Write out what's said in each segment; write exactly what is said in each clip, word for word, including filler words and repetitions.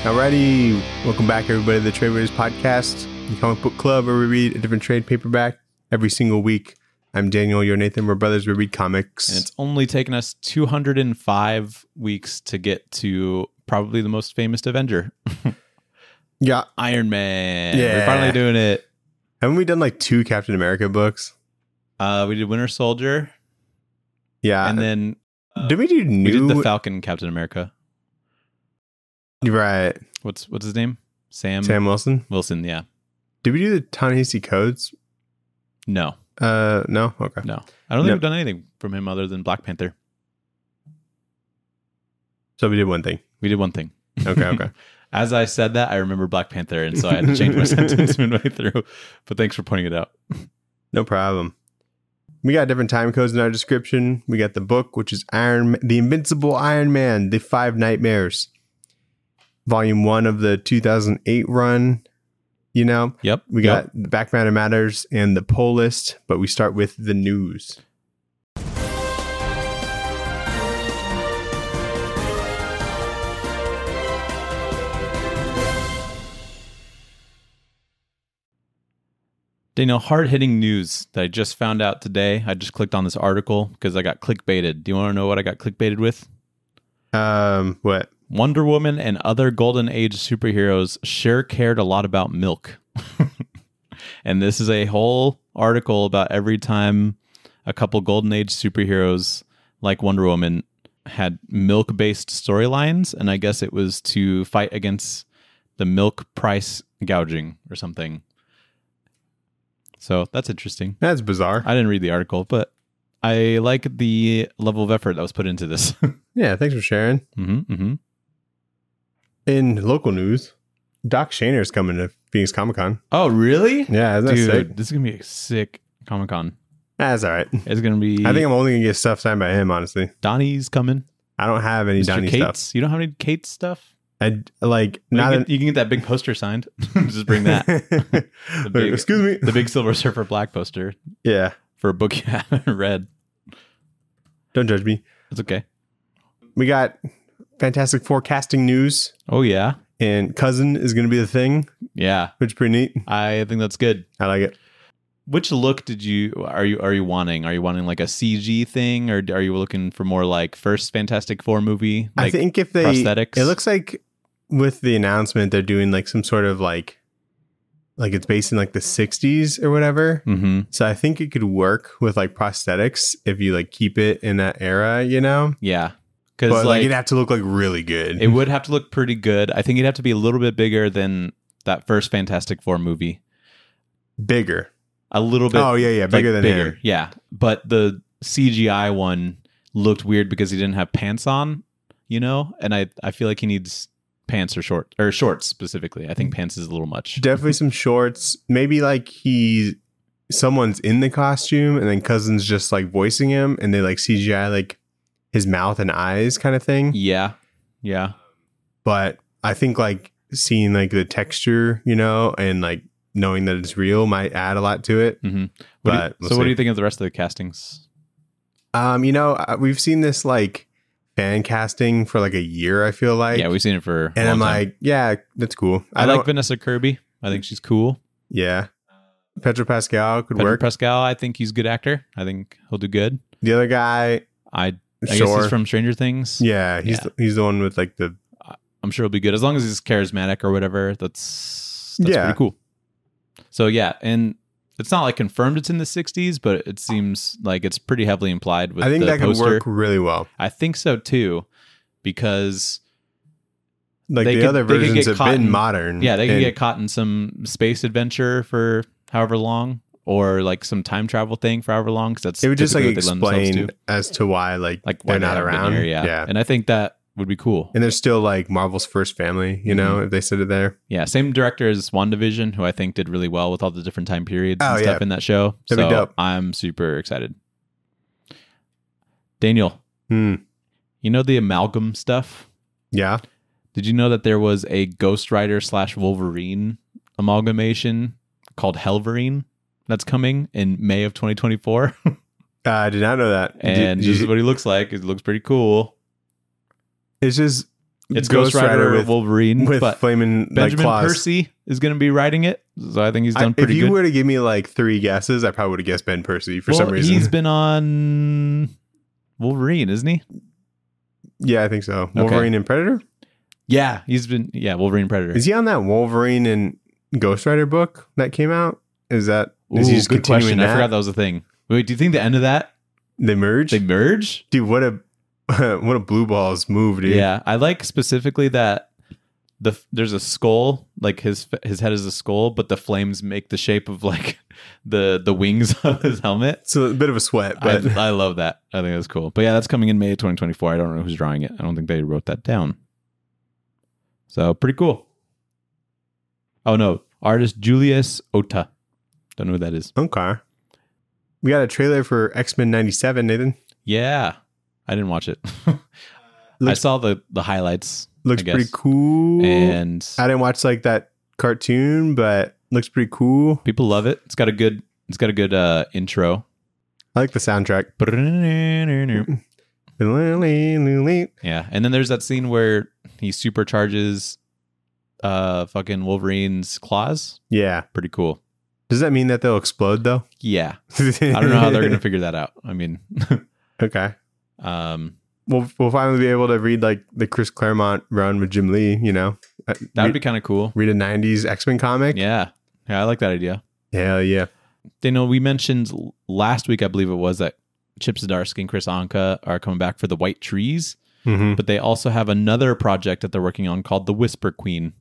Alrighty, welcome back everybody to the Trade Raiders Podcast, the comic book club where we read a different trade paperback every single week. I'm Daniel, you're Nathan, we're brothers, we read comics. And it's only taken us two hundred five weeks to get to probably the most famous Avenger. Yeah. Iron Man. Yeah. We're finally doing it. Haven't we done like two Captain America books? Uh, we did Winter Soldier. Yeah. And then uh, did we do new? We did the Falcon Captain America. Right. What's what's his name? Sam Sam Wilson? Wilson, yeah. Did we do the Ta-Nehisi Coates? No. Uh, no? Okay. No. I don't think No. we've done anything from him other than Black Panther. So we did one thing. We did one thing. Okay, okay. As I said that, I remember Black Panther, and so I had to change my sentence midway through. But thanks for pointing it out. No problem. We got different time codes in our description. We got the book, which is Iron, The Invincible Iron Man, The Five Nightmares. Volume one of the two thousand eight run. You know? Yep. We yep. got the Back Matter Matters and the poll list, but we start with the news. Daniel, hard-hitting news that I just found out today. I just clicked on this article because I got clickbaited. Do you want to know what I got clickbaited with? Um, what? Wonder Woman and other Golden Age superheroes sure cared a lot about milk. And this is a whole article about every time a couple Golden Age superheroes like Wonder Woman had milk-based storylines, and I guess it was to fight against the milk price gouging or something. So that's interesting. That's bizarre. I didn't read the article, but I like the level of effort that was put into this. Yeah, thanks for sharing. mm-hmm, mm-hmm. In local news, Doc Shaner's coming to Phoenix Comic Con. Oh, really? Yeah, isn't that Dude, sick? this is going to be a sick Comic-Con. That's all right. It's going to be... I think I'm only going to get stuff signed by him, honestly. Donnie's coming. I don't have any Mister Donnie Cates. stuff. You don't have any Kate stuff? I, like, Well, not you, an, can, you can get that big poster signed. Just bring that. The Wait, big, excuse me. The big Silver Surfer Black poster Yeah, for a book you haven't read. don't judge me. It's okay. We got Fantastic Four casting news, Oh, yeah. and Cousin is going to be the thing, Yeah. which is pretty neat. I think that's good. I like it. Which look did you are you are you wanting? Are you wanting like a C G thing, or are you looking for more like first Fantastic Four movie? Like I think if they prosthetics? it looks like with the announcement they're doing like some sort of like like it's based in like the sixties or whatever. Mm-hmm. So I think it could work with like prosthetics if you like keep it in that era, you know. Yeah, But because like, like it'd have to look like really good. it would have to look pretty good. I think it'd have to be a little bit bigger than that first Fantastic Four movie. Bigger. A little bit. Oh yeah, yeah, bigger like, than bigger. him. Yeah, but the C G I one looked weird because he didn't have pants on, you know. And I I feel like he needs pants or short or shorts specifically. I think pants is a little much. Definitely some shorts. Maybe like he, someone's in the costume and then Cousin's just like voicing him, and they like C G I like his mouth and eyes kind of thing. Yeah, yeah. But I think like seeing like the texture, you know, and like knowing that it's real might add a lot to it. Mm-hmm. But so we'll what see. do you think of the rest of the castings? Um, you know, uh, we've seen this like fan casting for like a year. I feel like, Yeah, we've seen it for a and long I'm time. like, yeah, that's cool. I, I, like don't, Vanessa Kirby. I think she's cool. yeah. Pedro Pascal could Pedro work. Pascal, I think he's a good actor. I think he'll do good. The other guy, I, I guess sure. he's from Stranger Things. Yeah, he's Yeah. The, he's the one with like the I'm sure he'll be good as long as he's charismatic or whatever. That's that's Yeah. pretty cool. So yeah, and it's not like confirmed it's in the sixties, but it seems like it's pretty heavily implied with I think the that poster. could work really well. I think so too, because Like They the could- other they could versions get have caught been in- modern. yeah, they can and- get caught in some space adventure for however long, or like some time travel thing for however long. Because that's It would just like typically what they lend themselves explain to. as to why like, Like why they're they not haven't been around. here, yeah. yeah. And I think that would be cool. And they're still like Marvel's first family, you know, Mhm. if they said it there. Yeah, same director as WandaVision, who I think did really well with all the different time periods Oh, and stuff yeah. in that show. That'd so be dope. I'm super excited. Daniel, Hmm. you know the amalgam stuff? Yeah. Did you know that there was a Ghost Rider slash Wolverine amalgamation called Helverine that's coming in May of twenty twenty-four? Uh, I did not know that. Did- And did this you- is what he looks like. It looks pretty cool. it's just It's Ghost, Ghost Rider, Rider with Wolverine, with but flaming Benjamin like, claws. Percy is going to be writing it, so I think he's done I, pretty if you good. were to give me like three guesses, I probably would have guessed Ben Percy for well, some reason. He's been on Wolverine, isn't he? Yeah, I think so. Wolverine okay. and Predator. Yeah, he's been. Yeah, Wolverine and Predator. Is he on that Wolverine and Ghost Rider book that came out? Is that? Ooh, is he just good question. that? I forgot that was a thing. Wait, do you think the end of that they merge? They merge, dude. What a what a blue balls move, dude. Yeah, I like specifically that the there's a skull, like his his head is a skull, but the flames make the shape of like the the wings of his helmet. It's a bit of a sweat, but I, I love that. I think that's cool. But yeah, that's coming in May of twenty twenty-four. I don't know who's drawing it. I don't think they wrote that down. So pretty cool. Oh no, artist Julius Ota. Don't know who that is. Okay. We got a trailer for X-Men ninety-seven, Nathan. Yeah. I didn't watch it. I saw the, the highlights. Looks pretty cool. And I didn't watch like that cartoon, but looks pretty cool. People love it. It's got a good it's got a good uh, intro. I like the soundtrack. Yeah. And then there's that scene where he supercharges uh fucking Wolverine's claws. Yeah. Pretty cool. Does that mean that they'll explode though? Yeah. I don't know how they're gonna figure that out. I mean okay. Um we'll we'll finally be able to read like the Chris Claremont run with Jim Lee, you know. That would be kind of cool. Read a nineties X-Men comic. Yeah. Yeah, I like that idea. Hell yeah. Daniel, we mentioned last week, I believe it was, that Chip Zdarsky and Chris Anka are coming back for the White Trees, mm-hmm. but they also have another project that they're working on called The Whisper Queen.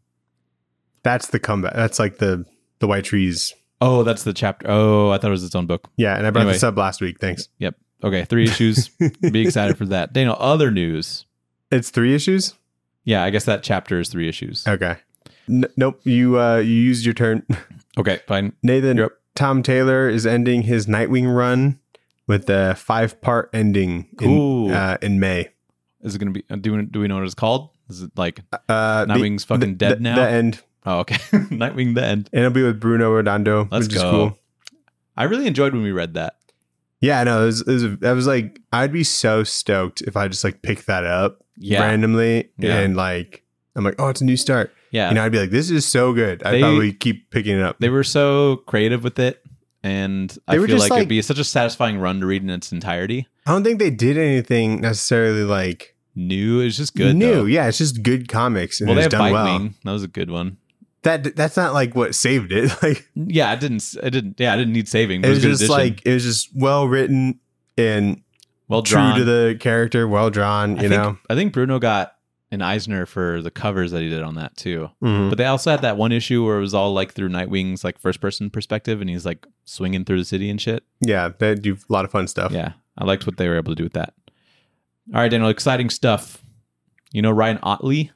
That's the comeback. That's like the the White Trees. Oh, that's the chapter. Oh, I thought it was its own book. Yeah, and I brought Anyway. this up last week. Thanks. Yep. Okay, three issues. Be excited for that. Daniel, other news. It's three issues? Yeah, I guess that chapter is three issues. Okay. N- nope. You uh, you used your turn. Okay, fine. Nathan, Yep. Tom Taylor is ending his Nightwing run with a five-part ending in, uh, in May. Is it going to be, do we, do we know what it's called? Is it like uh, Nightwing's the, fucking the, dead the, now? The end. Oh, okay. Nightwing, the end. And it'll be with Bruno Redondo, Let's which go. is cool. I really enjoyed when we read that. Yeah, no, it was, it was, I was like, I'd be so stoked if I just like pick that up Yeah. randomly Yeah. and like, I'm like, oh, it's a new start. Yeah. You know, I'd be like, this is so good. I'd They- probably keep picking it up. They were so creative with it. And I They were feel just like, it'd like- be such a satisfying run to read in its entirety. I don't think they did anything necessarily like New. It was just good. new. Though. Yeah, it's just good comics and Well, they it's have done Bite well. Wing. That was a good one. That that's not like what saved it. Like Yeah, it didn't. It didn't. Yeah, I didn't need saving. But it it was was a good just addition. like it was just well written and well true drawn. to the character, well drawn. I You think, know, I think Bruno got an Eisner for the covers that he did on that too. Mhm. But they also had that one issue where it was all like through Nightwing's like first person perspective, and he's like swinging through the city and shit. yeah, they do a lot of fun stuff. Yeah, I liked what they were able to do with that. All right, Daniel, exciting stuff. You know Ryan Otley?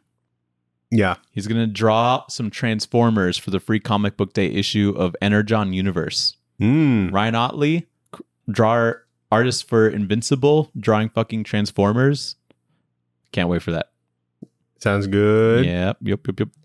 Yeah. He's going to draw some Transformers for the free comic book day issue of Energon Universe. Mm. Ryan Otley, c- drawer, artist for Invincible, drawing fucking Transformers. Can't wait for that. Sounds good. Yep, yep, yep, yep.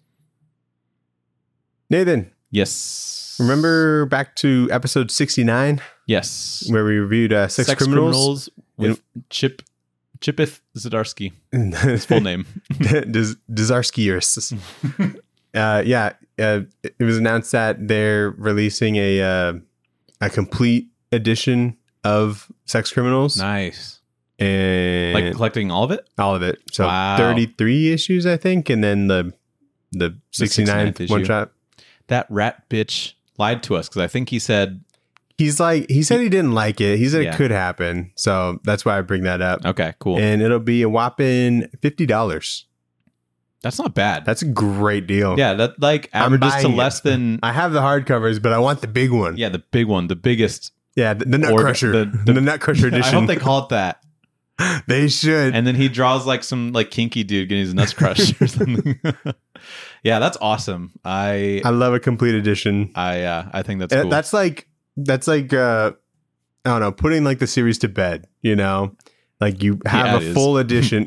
Nathan, Yes. remember back to episode sixty-nine Yes. where we reviewed uh, Sex, Criminals? with Chip Chipith Zdarsky. His full name. Des- Desarskiers. uh, yeah, uh, it was announced that they're releasing a uh, a complete edition of Sex Criminals. Nice. And Like collecting all of it? all of it. So Wow. thirty-three issues, I think, and then the the sixty-ninth sixty-ninth one issue. shot. That rat bitch lied to us because I think he said, He's like he said he didn't like it. He said Yeah. it could happen. So that's why I bring that up. okay, cool. And it'll be a whopping fifty dollars. That's not bad. That's a great deal. yeah, that like I'm averages to buying less it. than I have the hardcovers, but I want the big one. yeah, the big one, the biggest. Yeah, the, the Nut Or Crusher. the- The, the- Nut Crusher edition. I hope they call it that. They should. And then he draws like some like kinky dude getting his nuts crushed or something. Yeah, that's awesome. I I love a complete edition. I uh, I think that's Uh, cool. That's like that's like uh I don't know, putting like the series to bed, you know? Like you have Yeah, it a is. full edition.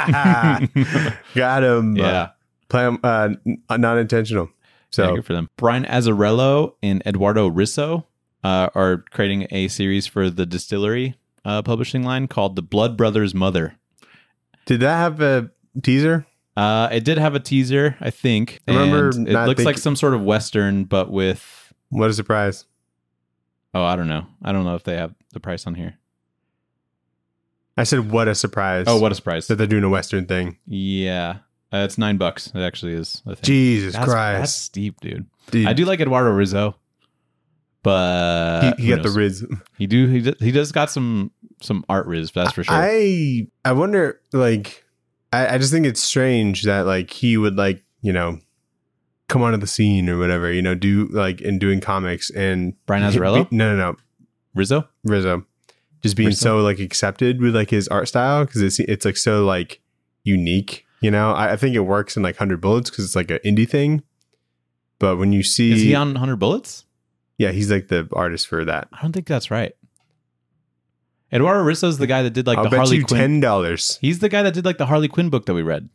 Got him. yeah, Play 'em, uh, n- not intentional. yeah, So good for them. Brian Azzarello and Eduardo Risso uh, are creating a series for the Distillery uh, publishing line called The Blood Brothers Mother. did that have a teaser? Uh, it did have a teaser, I think. I remember and it not looks think- like some sort of Western, but with... What a surprise. Oh, I don't know. I don't know if they have the price on here. I said, what a surprise. Oh, what a surprise. That they're doing a Western thing. Yeah. Uh, it's nine bucks. It actually is, I think. Jesus that's, Christ. That's steep, dude. Dude, I do like Eduardo Rizzo, but... he, he who got the knows? Riz. He do. He, do, he does got some some art riz, that's for sure. I I wonder, like, I, I just think it's strange that, like, he would, like, you know, come onto the scene or whatever, you know, do, like, in doing comics and... Brian Azzarello? Be, no, no, no. Rizzo? Rizzo. Just being Rizzo? so, like, accepted with, like, his art style because it's, it's, like, so, like, unique, you know? I, I think it works in, like, one hundred Bullets because it's, like, an indie thing. But when you see... Is he on one hundred Bullets? Yeah, he's, like, the artist for that. I don't think that's right. Eduardo Rizzo's the guy that did like I'll the bet Harley you Quinn. ten dollars. He's the guy that did like the Harley Quinn book that we read.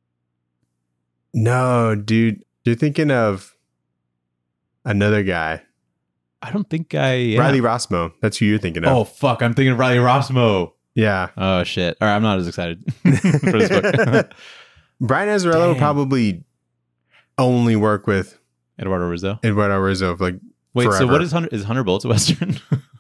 No, dude. You're thinking of another guy. I don't think I. Yeah. Riley Rossmo. That's who you're thinking of. Oh fuck! I'm thinking of Riley Rossmo. Yeah. Oh shit! All right, I'm not as excited for this book. Brian Azzarello will Damn. probably only work with Eduardo Rizzo. Eduardo Rizzo. Like, Wait, so forever. what is hundred? Is Hundred Bullets a Western?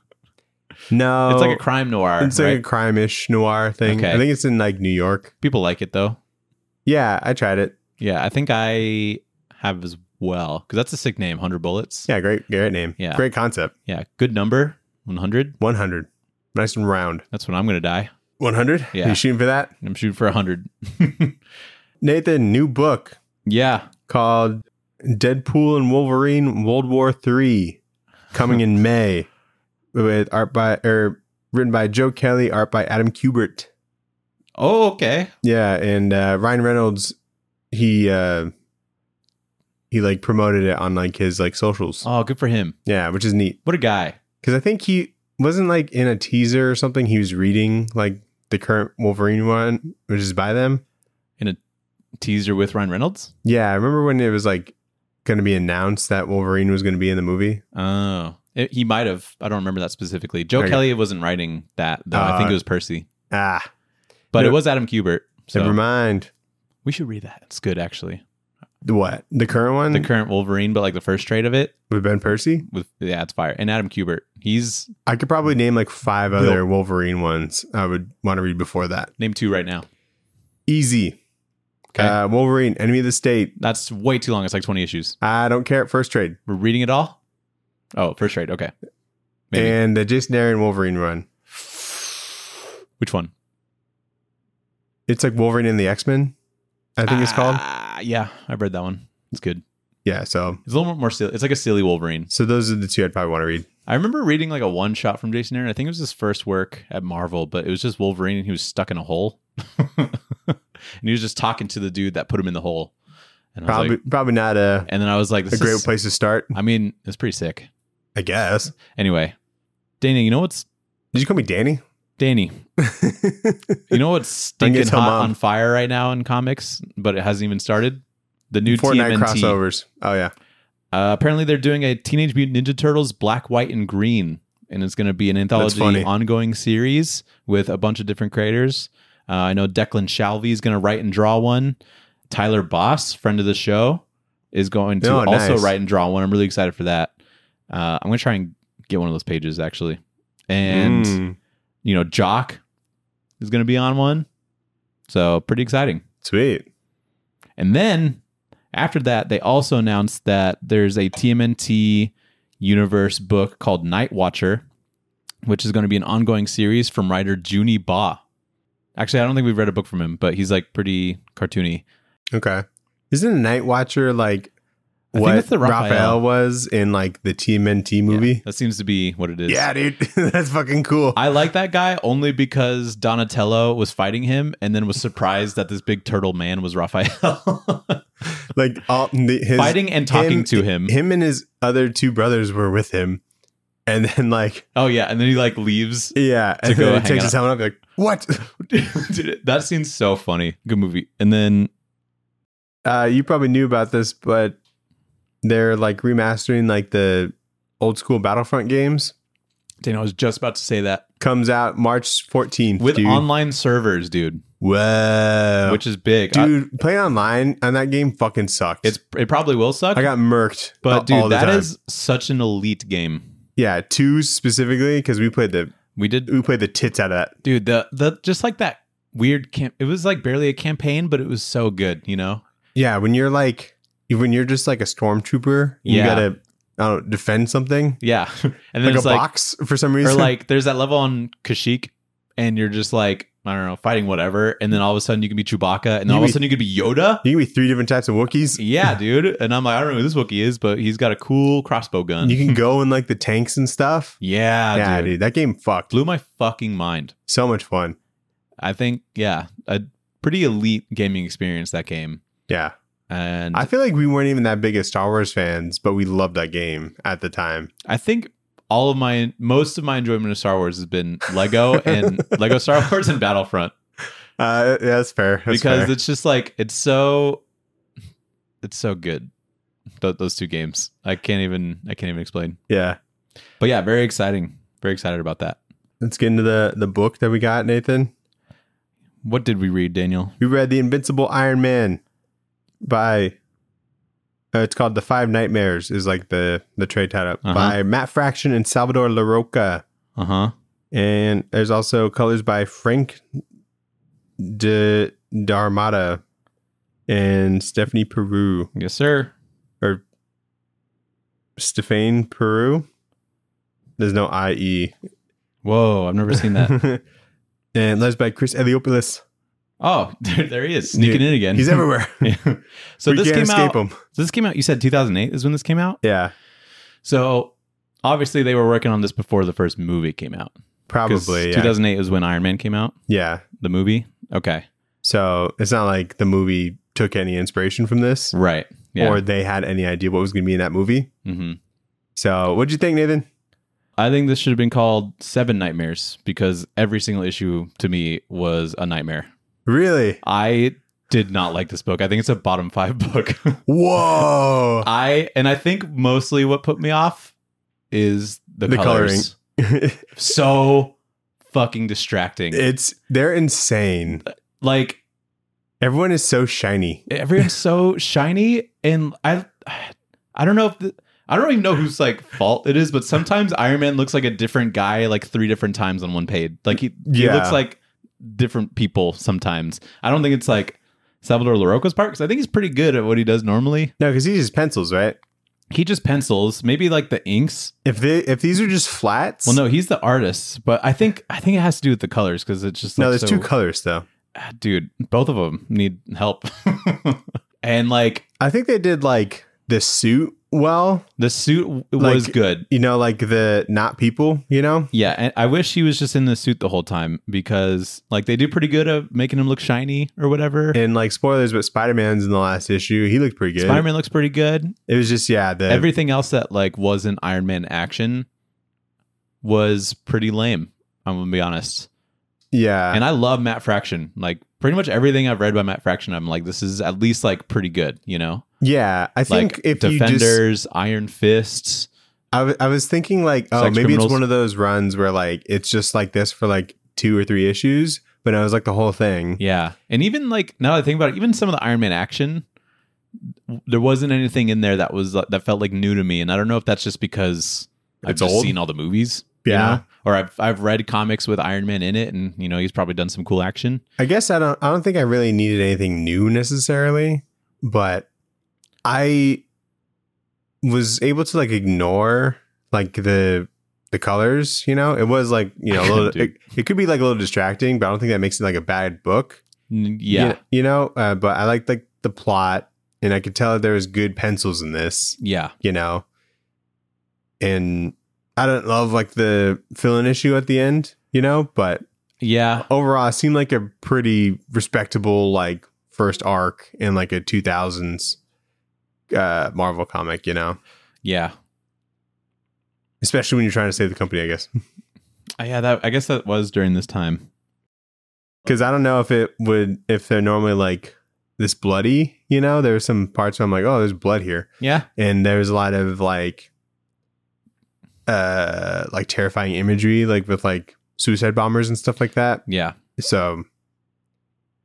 No. It's like a crime noir. It's like right? a crime-ish noir thing. Okay. I think it's in, like, New York. People like it though. Yeah, I tried it. Yeah, I think I have as well because that's a sick name. Hundred Bullets. Yeah, great, great name. Yeah. Great concept. Yeah, good number. One hundred. one hundred. Nice and round. That's when I'm gonna die. one hundred? Yeah. You shooting for that? I'm shooting for a hundred. Nathan, new book Yeah. called Deadpool and Wolverine World War Three, coming in May, with art by or written by Joe Kelly, art by Adam Kubert. Oh, okay. Yeah, and uh, Ryan Reynolds, he uh, he like promoted it on like his like socials. Oh, good for him. Yeah, which is neat What a guy. because I think he wasn't like in a teaser or something. He was reading like the current Wolverine one, which is by them. In a teaser with Ryan Reynolds? Yeah, I remember when it was like going to be announced that Wolverine was going to be in the movie. Oh. It, he might have. I don't remember that specifically. Joe Okay. Kelly wasn't writing that, though. I think Uh, it was Percy. Ah, But no- it was Adam Kubert. So never mind. we should read that. It's good, actually. The what? The current one The current Wolverine, but like the first trade of it. with Ben Percy? with Yeah, it's fire. And Adam Kubert. He's... I could probably name like five Bill. other Wolverine ones I would want to read before that. Name two right now. Easy. Okay. Uh, Wolverine, Enemy of the State. That's way too long. It's like twenty issues. I don't care. First trade. We're reading it all? Oh, first trade. Okay. Maybe. And the Jason Aaron Wolverine run. Which one? It's like Wolverine and the X-Men, I think it's called. Ah, yeah, I've read that one. It's good. Yeah, so It's a little more silly. It's like a silly Wolverine. so those are the two I'd probably want to read. I remember reading like a one shot from Jason Aaron. I think it was his first work at Marvel, but it was just Wolverine and he was stuck in a hole. And he was just talking to the dude that put him in the hole. And I was Probably like, probably not a, and then I was like, a this great is, place to start, I mean, it's pretty sick. I guess. Anyway, Danny, you know what's Did you call me Danny? Danny? You know what's stinking tell hot Mom. on fire right now in comics, but it hasn't even started? The new Fortnite T M N T. crossovers. Oh yeah. Uh, apparently, they're doing a Teenage Mutant Ninja Turtles Black, White, and Green, and it's going to be an anthology funny. ongoing series with a bunch of different creators. Uh, I know Declan Shalvey is going to write and draw one. Tyler Boss, friend of the show, is going to Oh, also nice. write and draw one. I'm really excited for that. Uh, I'm going to try and get one of those pages actually. And Mm, you know, Jock is going to be on one, so pretty exciting. sweet. And then after that, they also announced that there's a T M N T universe book called Night Watcher, which is going to be an ongoing series from writer Junie Ba. Actually, I don't think we've read a book from him, but he's like pretty cartoony. Okay. Isn't a Night Watcher like I think what that's the Raphael. Raphael was in like the T M N T movie? Yeah, that seems to be what it is. Yeah, dude. That's fucking cool. I like that guy only because Donatello was fighting him and then was surprised that this big turtle man was Raphael. Like all the, his Fighting and talking to him. Him and his other two brothers were with him. And then like Oh, yeah. And then he like leaves. yeah, and go then he hang takes out. his helmet off like, what? Dude, that scene's so funny. Good movie. And then Uh you probably knew about this, but they're like remastering like the old school Battlefront games. Dana, I was just about to say that. Comes out March fourteenth. With dude. online servers, dude. Whoa. which is big. I- Dude, playing online on that game fucking sucked. it's it probably will suck. I got murked. but all dude, the that time. is such an elite game. Yeah, two specifically, because we played the We did, we played the tits out of that. dude. The the just like that weird camp. It was like barely a campaign, but it was so good. You know. Yeah, when you're like when you're just like a stormtrooper, you Yeah. gotta I don't know, defend something. Yeah, and then Like a it's like box for some reason. or like there's that level on Kashyyyk, and you're just like I don't know fighting whatever, and then all of a sudden you can be Chewbacca, and then You all of be- a sudden you could be Yoda. you can be three different types of Wookiees. Yeah, dude. And I'm like, I don't know who this Wookiee is, but he's got a cool crossbow gun. You can go in like the tanks and stuff. yeah, yeah, dude. dude. That game fucked. Blew my fucking mind. So much fun. I think, yeah, a pretty elite gaming experience, that game. Yeah. And I I, feel like we weren't even that big as Star Wars fans, but we loved that game at the time. I think all of my, most of my enjoyment of Star Wars has been Lego and Lego Star Wars and Battlefront. Uh, yeah, that's fair. That's because fair. it's just like, it's so, it's so good. Th- those two games. I can't even, I can't even explain. Yeah. But yeah, very exciting. Very excited about that. Let's get into the, the book that we got, Nathan. What did we read, Daniel? We read The Invincible Iron Man by uh, it's called The Five Nightmares is like the the trade title Uh-huh. by Matt Fraction and Salvador LaRocca. Uh huh. And there's also colors by Frank De Darmada and Stephanie Peru Yes, sir. or Stephane Peru. There's no I E. Whoa, I've never seen that. And letters by Chris Eliopoulos. Oh, there, there he is, sneaking in again. He's everywhere. Yeah. So we this can't came escape out. him. So this came out. You said two thousand eight is when this came out. Yeah, So obviously they were working on this before the first movie came out. 'Cause probably. Yeah. two thousand eight was when Iron Man came out. yeah. The movie. Okay. So it's not like the movie took any inspiration from this, Right. Yeah. or they had any idea what was going to be in that movie. hmm So, what'd you think, Nathan? I think this should have been called Seven Nightmares because every single issue to me was a nightmare. Really? I did not like this book. I think it's a bottom five book. Whoa! I and I think mostly what put me off is the, The colors. So fucking distracting. It's they're insane. Like Everyone is so shiny. everyone's so shiny, and I, I don't know if the, I don't even know whose like fault it is, but sometimes Iron Man looks like a different guy like three different times on one page. Like he, he Yeah. looks like different people sometimes. I don't think it's like Salvador LaRocca's part because I think he's pretty good at what he does normally. No, because he uses pencils, right? He just pencils, maybe like the inks. If they if these are just flats, Well, no, he's the artist, but I think I think it has to do with the colors because it's just no, looks there's so, two colors though. Ah, dude, both of them need help. And like I think they did like the suit well. the suit w- was Like- good. You know, like the not people. You know, Yeah, and I wish he was just in the suit the whole time because like they do pretty good at making him look shiny or whatever. and like spoilers, but Spider Man's in the last issue. He looked pretty good. Spider-Man looks pretty good. It was just yeah, the Everything else that like wasn't Iron Man action was pretty lame. I'm gonna be honest. yeah, And I love Matt Fraction. Like pretty much everything I've read by Matt Fraction, I'm like, this is at least like pretty good, you know? yeah. I think Like if you just Defenders, Iron Fists. I w- I was thinking like, oh, Sex maybe criminals. it's one of those runs where like it's just like this for like two or three issues, but it was like the whole thing. Yeah. And even like now that I think about it, even some of the Iron Man action, there wasn't anything in there that was that felt like new to me. And I don't know if that's just because I've It's just old? seen all the movies. you Yeah. know? Or I've I've read comics with Iron Man in it, and you know, he's probably done some cool action. I guess I don't I don't think I really needed anything new necessarily, but I was able to like ignore like the the colors, you know? It was like, you know, a little, Dude. it, it could be like a little distracting, but I don't think that makes it like a bad book. N- Yeah. You, you know, uh, but I liked like the plot, and I could tell that there was good pencils in this, Yeah. you know. And I don't love like the fill-in issue at the end, you know, but Yeah. overall it seemed like a pretty respectable like first arc in like a two thousands uh Marvel comic, you know. Yeah. Especially when you're trying to save the company, I guess. Uh, Yeah, that I guess that was during this time. Because I don't know if it would if they're normally like this bloody, you know. There's some parts where I'm like, oh, there's blood here. Yeah. And there's a lot of like uh like terrifying imagery, like with like suicide bombers and stuff like that. Yeah. So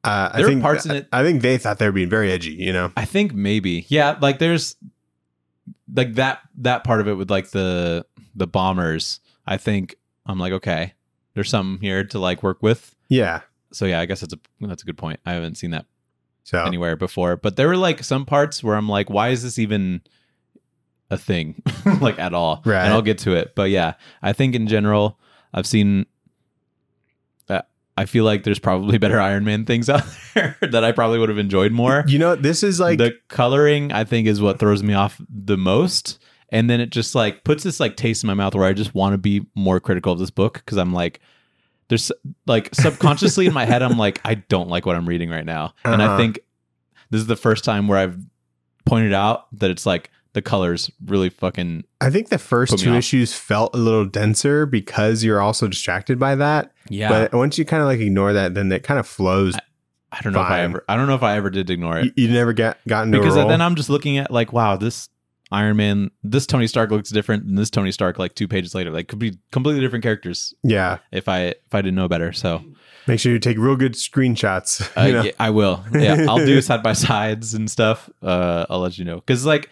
Uh, I There were think parts in it- I think they thought they were being very edgy. You know. I think maybe. Yeah, like there's like that that part of it with like the the bombers. I think I'm like, okay, there's something here to like work with. Yeah. So yeah, I guess that's a that's a good point. I haven't seen that So anywhere before, but there were like some parts where I'm like, why is this even a thing like at all? Right. And I'll get to it. But yeah, I think in general, I've seen uh, I feel like there's probably better Iron Man things out there that I probably would have enjoyed more. you know, this is like The coloring, I think, is what throws me off the most. And then it just like puts this like taste in my mouth where I just want to be more critical of this book because I'm like, there's like subconsciously in my head, I'm like, I don't like what I'm reading right now. And I Uh-huh. think this is the first time where I've pointed out that it's like the colors really fucking, I think the first Put me two off. issues felt a little denser because you're also distracted by that. yeah. But once you kind of like ignore that, then it kind of flows. I don't know if I fine. ever, I don't know if I ever did ignore it. You, you never get gotten to Because a role. then I'm just looking at like, wow, this Iron Man, this Tony Stark looks different than this Tony Stark like two pages later. Like could be completely different characters yeah. if I if I didn't know better. So Make sure you take real good screenshots. uh, you know? yeah, I will. Yeah, I'll do side by sides and stuff. Uh, I'll let you know because like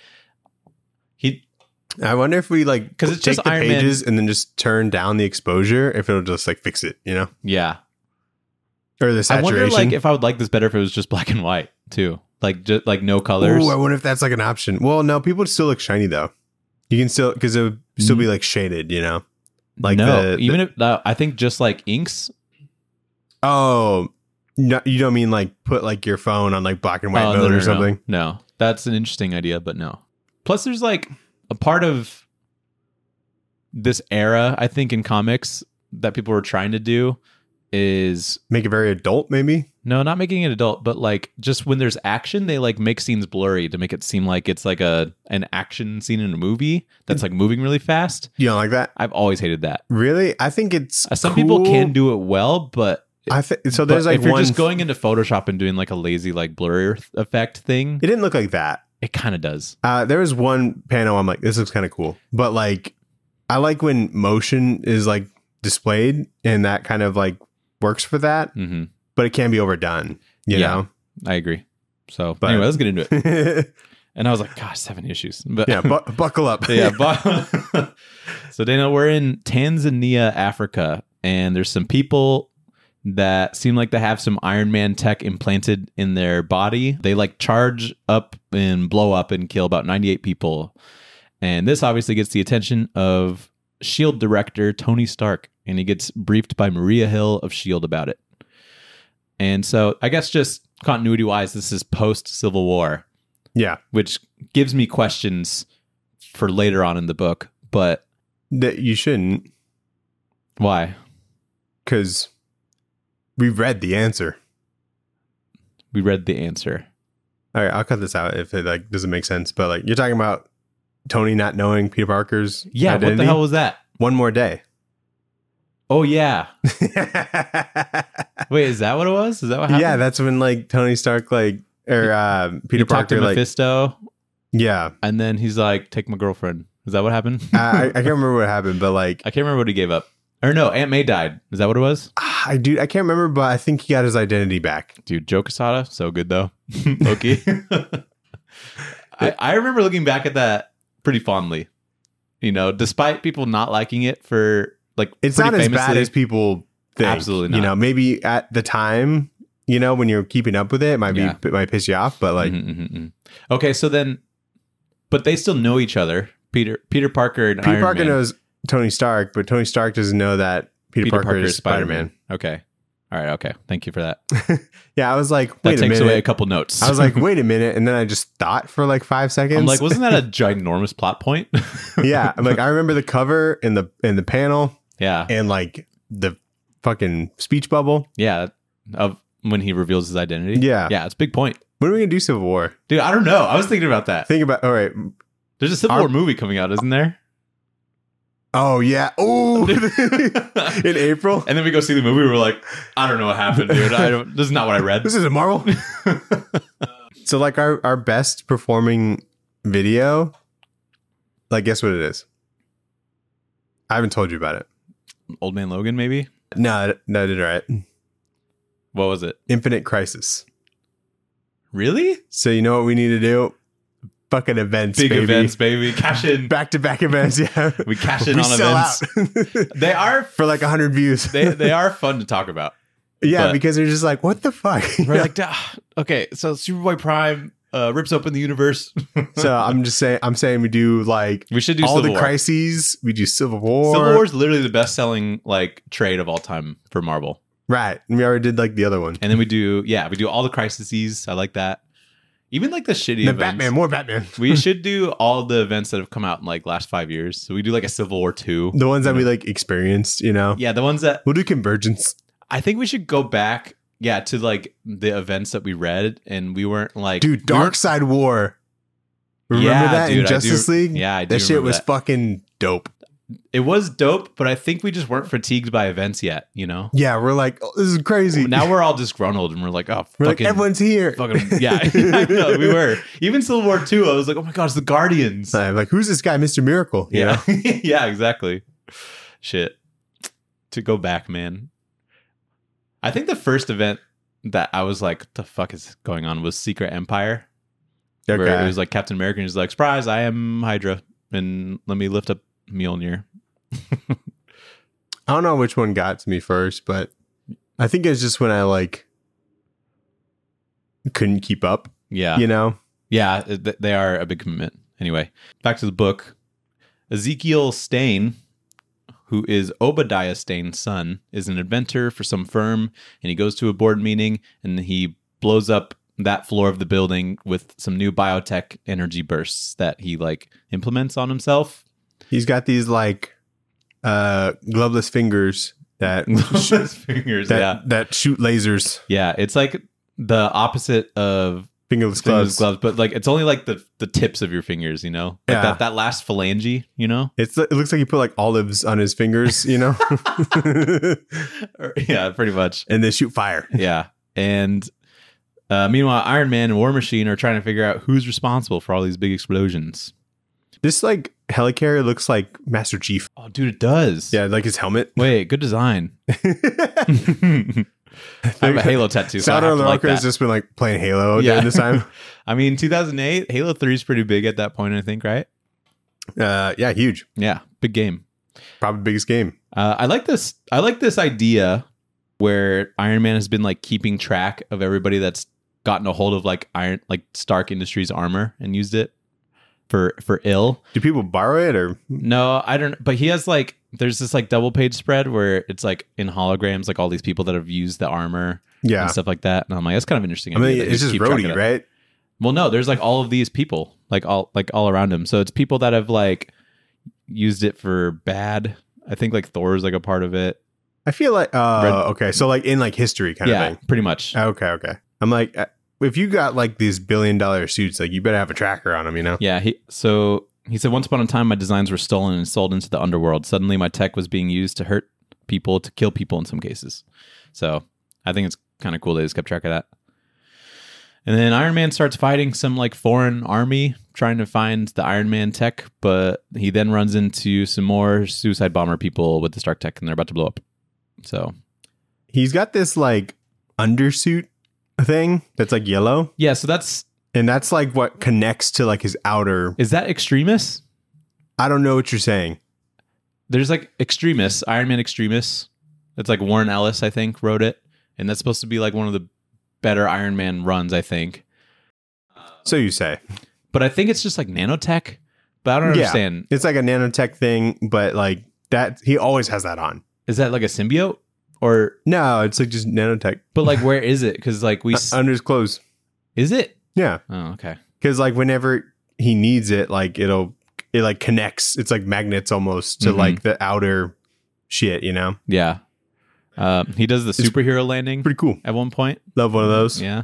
he I wonder if we like 'Cause it's take just the Iron Man- pages and then just turn down the exposure, if it'll just like fix it, you know, yeah. or the I saturation. wonder like if I would like this better if it was just black and white too, like just like no colors. Ooh, I wonder if that's like an option. Well, no, people still look shiny though. You can still because it would still be like shaded, you know. Like no, the, the- even if no, I think just like inks. oh, no, you don't mean like put like your phone on like black and white Oh, mode no, no, or no, something? No. no, that's an interesting idea, but no. Plus, there's like a part of this era, I think, in comics that people were trying to do is Make it very adult, maybe. no, not making it adult, but like just when there's action, they like make scenes blurry to make it seem like it's like a an action scene in a movie that's like moving really fast. You don't like that? I've always hated that. Really? I think it's Uh, Some people cool. can do it well, but I think so. but There's like if you're one. just going into Photoshop and doing like a lazy like blur effect thing, it didn't look like that. it kind of does. Uh, there was one panel I'm like, this looks kind of cool, but like, I like when motion is like displayed and that kind of like works for that, hmm but it can be overdone, you Yeah. I agree. So But- anyway, let's get into it. know. And I was like, gosh, seven issues. But yeah, bu- buckle up. yeah. But, so Daniel, we're in Tanzania, Africa, and there's some people that seem like they have some Iron Man tech implanted in their body. They like charge up and blow up and kill about ninety-eight people. And this obviously gets the attention of SHIELD director Tony Stark, and he gets briefed by Maria Hill of SHIELD about it. And so I guess just continuity wise, this is post Civil War, yeah, which gives me questions for later on in the book. But that you shouldn't, why? because we read the answer. We read the answer. All right, I'll cut this out if it like doesn't make sense. But like, you're talking about Tony not knowing Peter Parker's Yeah, identity? what the hell was that? One more day. Oh yeah. Wait, is that what it was? Is that what happened? Yeah, that's when like Tony Stark like or uh, Peter he talked to Parker like Mephisto, yeah. and then he's like, "Take my girlfriend." Is that what happened? I, I can't remember what happened, but like I can't remember what he gave up. Or no, Aunt May died. Is that what it was? I do I can't remember, but I think he got his identity back. Dude, Joe Quesada, so good though. Loki. I, I remember looking back at that pretty fondly. You know, despite people not liking it for like It's pretty not as famously, bad as people think. Absolutely You not. know, maybe at the time, you know, when you're keeping up with it, it might be Yeah. it might piss you off, but like Mhm, mhm, mhm. Okay, so then, but they still know each other. Peter Peter Parker and Peter Iron Parker Man. knows Tony Stark, but Tony Stark doesn't know that Peter, Parker, is Spider Man. Okay. All right. Okay. Thank you for that. Yeah, I was like, That wait a takes minute. away a couple notes. I was like, wait a minute, and then I just thought for like five seconds. I'm like, wasn't that a ginormous plot point? yeah, I'm like, I remember the cover and the and the panel yeah. and like the fucking speech bubble. Yeah. Of when he reveals his identity. Yeah. Yeah. It's a big point. When are we gonna do Civil War? Dude, I don't know. I was thinking about that. Think about all right. There's a Civil Our- War movie coming out, isn't there? Oh yeah. Oh, in April. And then we go see the movie. We're like, I don't know what happened, dude. I don't. This is not what I read. This is a Marvel. So like our our best performing video. Like, guess what it is? I haven't told you about it. Old Man Logan, maybe. No, that did all right. What was it? Infinite Crisis. Really? So you know what we need to do? Fucking events, Big baby. events, baby. Cash in. Back-to-back events, yeah. We cash in we on sell events. out. They are For like one hundred views. they they are fun to talk about. Yeah, but- because they're just like, what the fuck? We're like, "Ah, okay, so Superboy Prime uh, rips open the universe. So I'm just saying, I'm saying we do like We should do all Civil the War. crises. We do Civil War. Civil War is literally the best selling like trade of all time for Marvel. Right. And we already did like the other one. And then we do, yeah, we do all the crises. I like that. Even like the shitty The events. Batman, more Batman. We should do all the events that have come out in like last five years. So we do like a Civil War two. The ones that we like experienced, you know? Yeah, the ones that We'll do Convergence. I think we should go back, yeah, to like the events that we read, and we weren't like, Dude, we Dark weren't- Side War. Remember Yeah, that dude, in I Justice do- League? Yeah, I do That shit remember was that. fucking dope. It was dope, but I think we just weren't fatigued by events yet. You know, Yeah, we're like, oh, this is crazy. now we're all disgruntled, and we're like, oh, we're fucking, like, everyone's here. fucking, yeah, I know, we were. Even Civil War two, I was like, oh my gosh, the Guardians. I'm like, who's this guy, Mister Miracle? You Yeah, know? yeah, exactly. Shit. To go back, man. I think the first event that I was like, what the fuck is going on was Secret Empire. Where it Okay. was like Captain America and he's like, surprise, I am Hydra. And let me lift up Mjolnir. I don't know which one got to me first, but I think it's just when I like couldn't keep up, Yeah. you know? Yeah, th- they are a big commitment. Anyway, back to the book. Ezekiel Stain, who is Obadiah Stain's son, is an inventor for some firm, and he goes to a board meeting and he blows up that floor of the building with some new biotech energy bursts that he like implements on himself. He's got these like uh gloveless fingers that His fingers, that, yeah. that shoot lasers. Yeah, it's like the opposite of Fingerless fingerless gloves. gloves, but like it's only like the the tips of your fingers, you know? Like Yeah. that, that last phalange, you know? It's it looks like he put like olives on his fingers, you know? Or- yeah, pretty much. And they shoot fire. Yeah. And uh, meanwhile, Iron Man and War Machine are trying to figure out who's responsible for all these big explosions. This like helicarrier looks like Master Chief. Oh, dude, it does. Yeah, like his helmet. Wait, good design. I have a Halo tattoo, so I Sauter have to like Lorca has that. just been like playing Halo Yeah. during this time. I mean, two thousand eight, Halo three is pretty big at that point, I think, right? Uh, yeah, huge. Yeah, big game. Probably biggest game. Uh, I like this. I like this idea where Iron Man has been like keeping track of everybody that's gotten a hold of like Iron, like Stark Industries armor and used it for for ill. Do people borrow it or? No, I don't. But he has like there's this like double page spread where it's like in holograms, like all these people that have used the armor Yeah, and stuff like that. And I'm like, that's kind of interesting. I mean idea that it's you just keep track of Rhodey, that. right? Well, no, there's like all of these people, like all like all around him. So it's people that have like used it for bad. I think like Thor is like a part of it. I feel like uh Red- okay, so like in like history kind yeah, of thing. pretty much. Okay, okay. I'm like, uh, if you got like these billion dollar suits, like you better have a tracker on them, you know? Yeah, he so he said once upon a time my designs were stolen and sold into the underworld. Suddenly my tech was being used to hurt people, to kill people in some cases. So I think it's kind of cool they just kept track of that. And then Iron Man starts fighting some like foreign army trying to find the Iron Man tech, but he then runs into some more suicide bomber people with the Stark tech and they're about to blow up. So He's got this like undersuit thing that's like yellow, yeah, so that's and that's like what connects to like his outer. is that Extremis? I don't know what you're saying. There's like Extremis, Iron Man Extremis. That's like Warren Ellis, I think, wrote it. And that's supposed to be like one of the better Iron Man runs, I think. So you say. But I think it's just like nanotech. But I don't Yeah. understand. It's like a nanotech thing, but like that he always has that on. Is that like a symbiote? Or No, it's like just nanotech but like where is it? Because like we s- under his clothes. is it? Yeah, Oh, okay. because like whenever he needs it, like it'll it like connects. It's like magnets almost to Mhm. like the outer shit. You know, Yeah. Um, he does the superhero landing pretty cool. at one point. Love one of those. Yeah.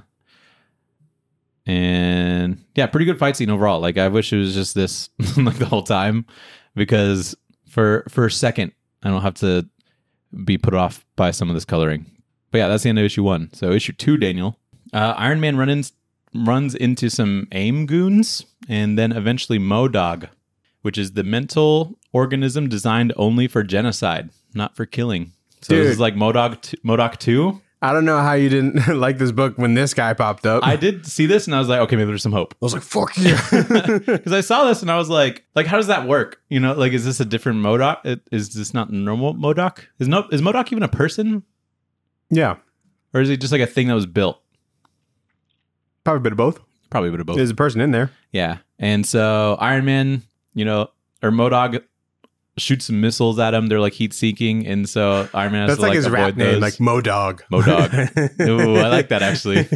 And yeah, pretty good fight scene overall. Like I wish it was just this like the whole time because for for a second I don't have to be put off by some of this coloring. But yeah, that's the end of issue one. So issue two, Daniel. Uh, Iron Man run in, runs into some AIM goons and then eventually MODOK, which is the mental organism designed only for genocide, not for killing. So Dude. this is like MODOK t- MODOK two. I don't know how you didn't like this book when this guy popped up. I did see this and I was like, okay, maybe there's some hope. I was like, fuck yeah. Because I saw this and I was like, like, how does that work? You know, like, is this a different MODOK? It- Is this not normal MODOK? Is no is MODOK even a person? Yeah. Or is it just like a thing that was built? Probably a bit of both. Probably a bit of both. There's a person in there. Yeah. And so Iron Man, you know, or MODOK shoots some missiles at him. They're like heat seeking. And so Iron Man has That's to like like his avoid rap name, those. like MODOG. MODOG. Ooh, I like that actually.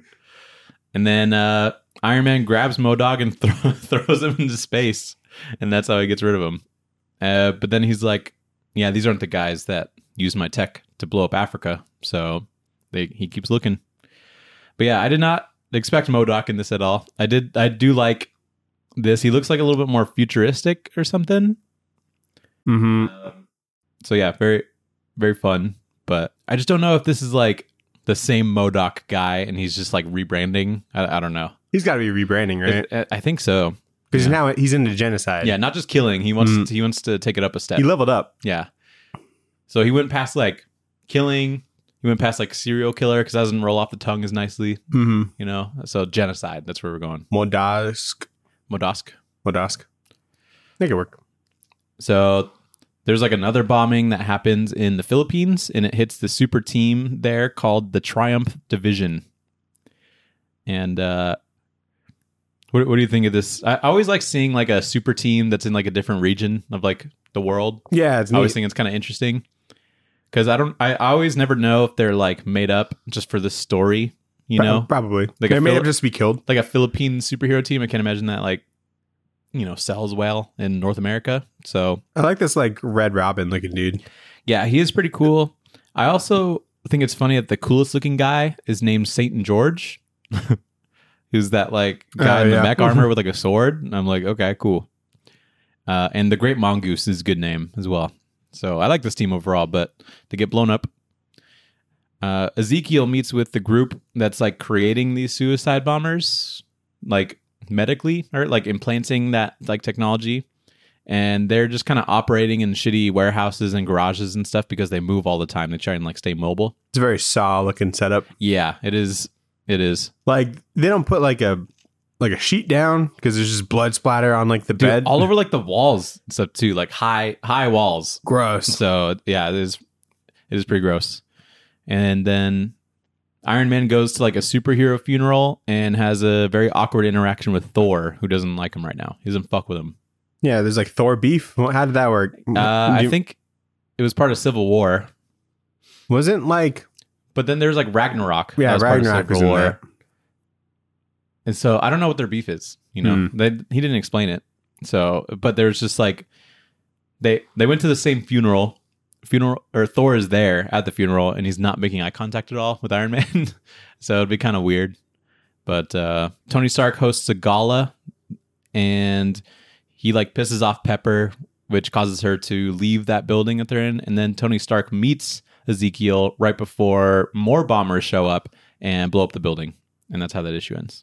And then uh, Iron Man grabs MODOG and throw, throws him into space. And that's how he gets rid of him. Uh, but then he's like, yeah, these aren't the guys that use my tech to blow up Africa. So they, he keeps looking. But yeah, I did not expect MODOK in this at all. I did. I do like this. He looks like a little bit more futuristic or something. Mm-hmm. Um, so yeah, very, very fun. But I just don't know if this is like the same MODOK guy and he's just like rebranding. I, I don't know. He's got to be rebranding, right? It- I think so. Because yeah. now he's into genocide. Yeah, not just killing. He wants Mm. to, he wants to take it up a step. He leveled up. Yeah. So he went past like killing. He went past like serial killer because that doesn't roll off the tongue as nicely, Mm-hmm. you know. So genocide. That's where we're going. Modosk. MODOSK. Modosk. Make it work. So there's like another bombing that happens in the Philippines, and it hits the super team there called the Triumph Division. And uh, what, what do you think of this? I, I always like seeing like a super team that's in like a different region of like the world. Yeah, it's I always neat. think it's kind of interesting because I don't. I, I always never know if they're like made up just for the story. You know, Probably. Like they a may Phil- have just be killed. like a Philippine superhero team. I can't imagine that like you know sells well in North America. So I like this like Red Robin looking dude. yeah, he is pretty cool. I also think it's funny that the coolest looking guy is named Saint George, who's that like guy Oh, in the yeah. mech armor with like a sword. And I'm like, okay, cool. Uh, and the Great Mongoose is a good name as well. So I like this team overall, but they get blown up. Uh, Ezekiel meets with the group that's like creating these suicide bombers, like medically or like implanting that like technology. And they're just kind of operating in shitty warehouses and garages and stuff because they move all the time. They try and like stay mobile. It's a very Saw looking setup. Yeah, it is. It is. Like they don't put like a like a sheet down because there's just blood splatter on like the Dude, bed. all over like the walls and stuff too, like high high walls. Gross. So yeah, it is. It is pretty gross. And then Iron Man goes to like a superhero funeral and has a very awkward interaction with Thor, who doesn't like him right now. He doesn't fuck with him. Yeah, there's like Thor beef. Well, how did that work? Uh, I You- think it was part of Civil War, wasn't like but then there's like Ragnarok. that yeah was part of Ragnarok was Civil in War. that. And so I don't know what their beef is. You know, Hmm. they, he didn't explain it. So, but there's just like they they went to the same funeral. Funeral or Thor is there at the funeral, and he's not making eye contact at all with Iron Man. So it'd be kind of weird. But uh, Tony Stark hosts a gala, and he like pisses off Pepper, which causes her to leave that building that they're in. And then Tony Stark meets Ezekiel right before more bombers show up and blow up the building, and that's how that issue ends.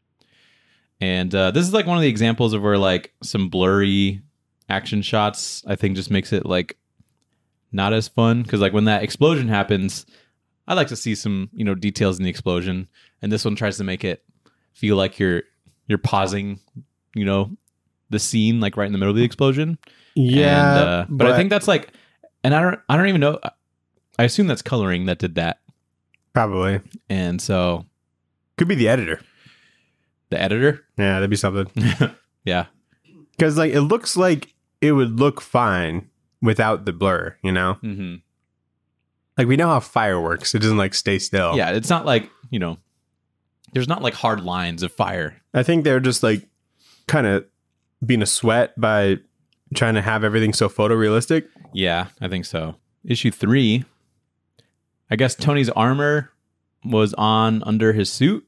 And uh, this is like one of the examples of where like some blurry action shots, I think, just makes it like not as fun because like when that explosion happens, I like to see some you know details in the explosion, and this one tries to make it feel like you're you're pausing, you know, the scene like right in the middle of the explosion. Yeah, and, uh, but, I think that's like, and I don't I don't even know. I assume that's coloring that did that, probably and so could be the editor. the editor, Yeah, that'd be something. yeah. Because like it looks like it would look fine without the blur, you know? Mm-hmm. Like we know how fire works. It doesn't like stay still. Yeah, it's not like, you know, there's not like hard lines of fire. I think they're just like kind of being a sweat by trying to have everything so photorealistic. Yeah, I think so. Issue three, I guess Tony's armor was on under his suit,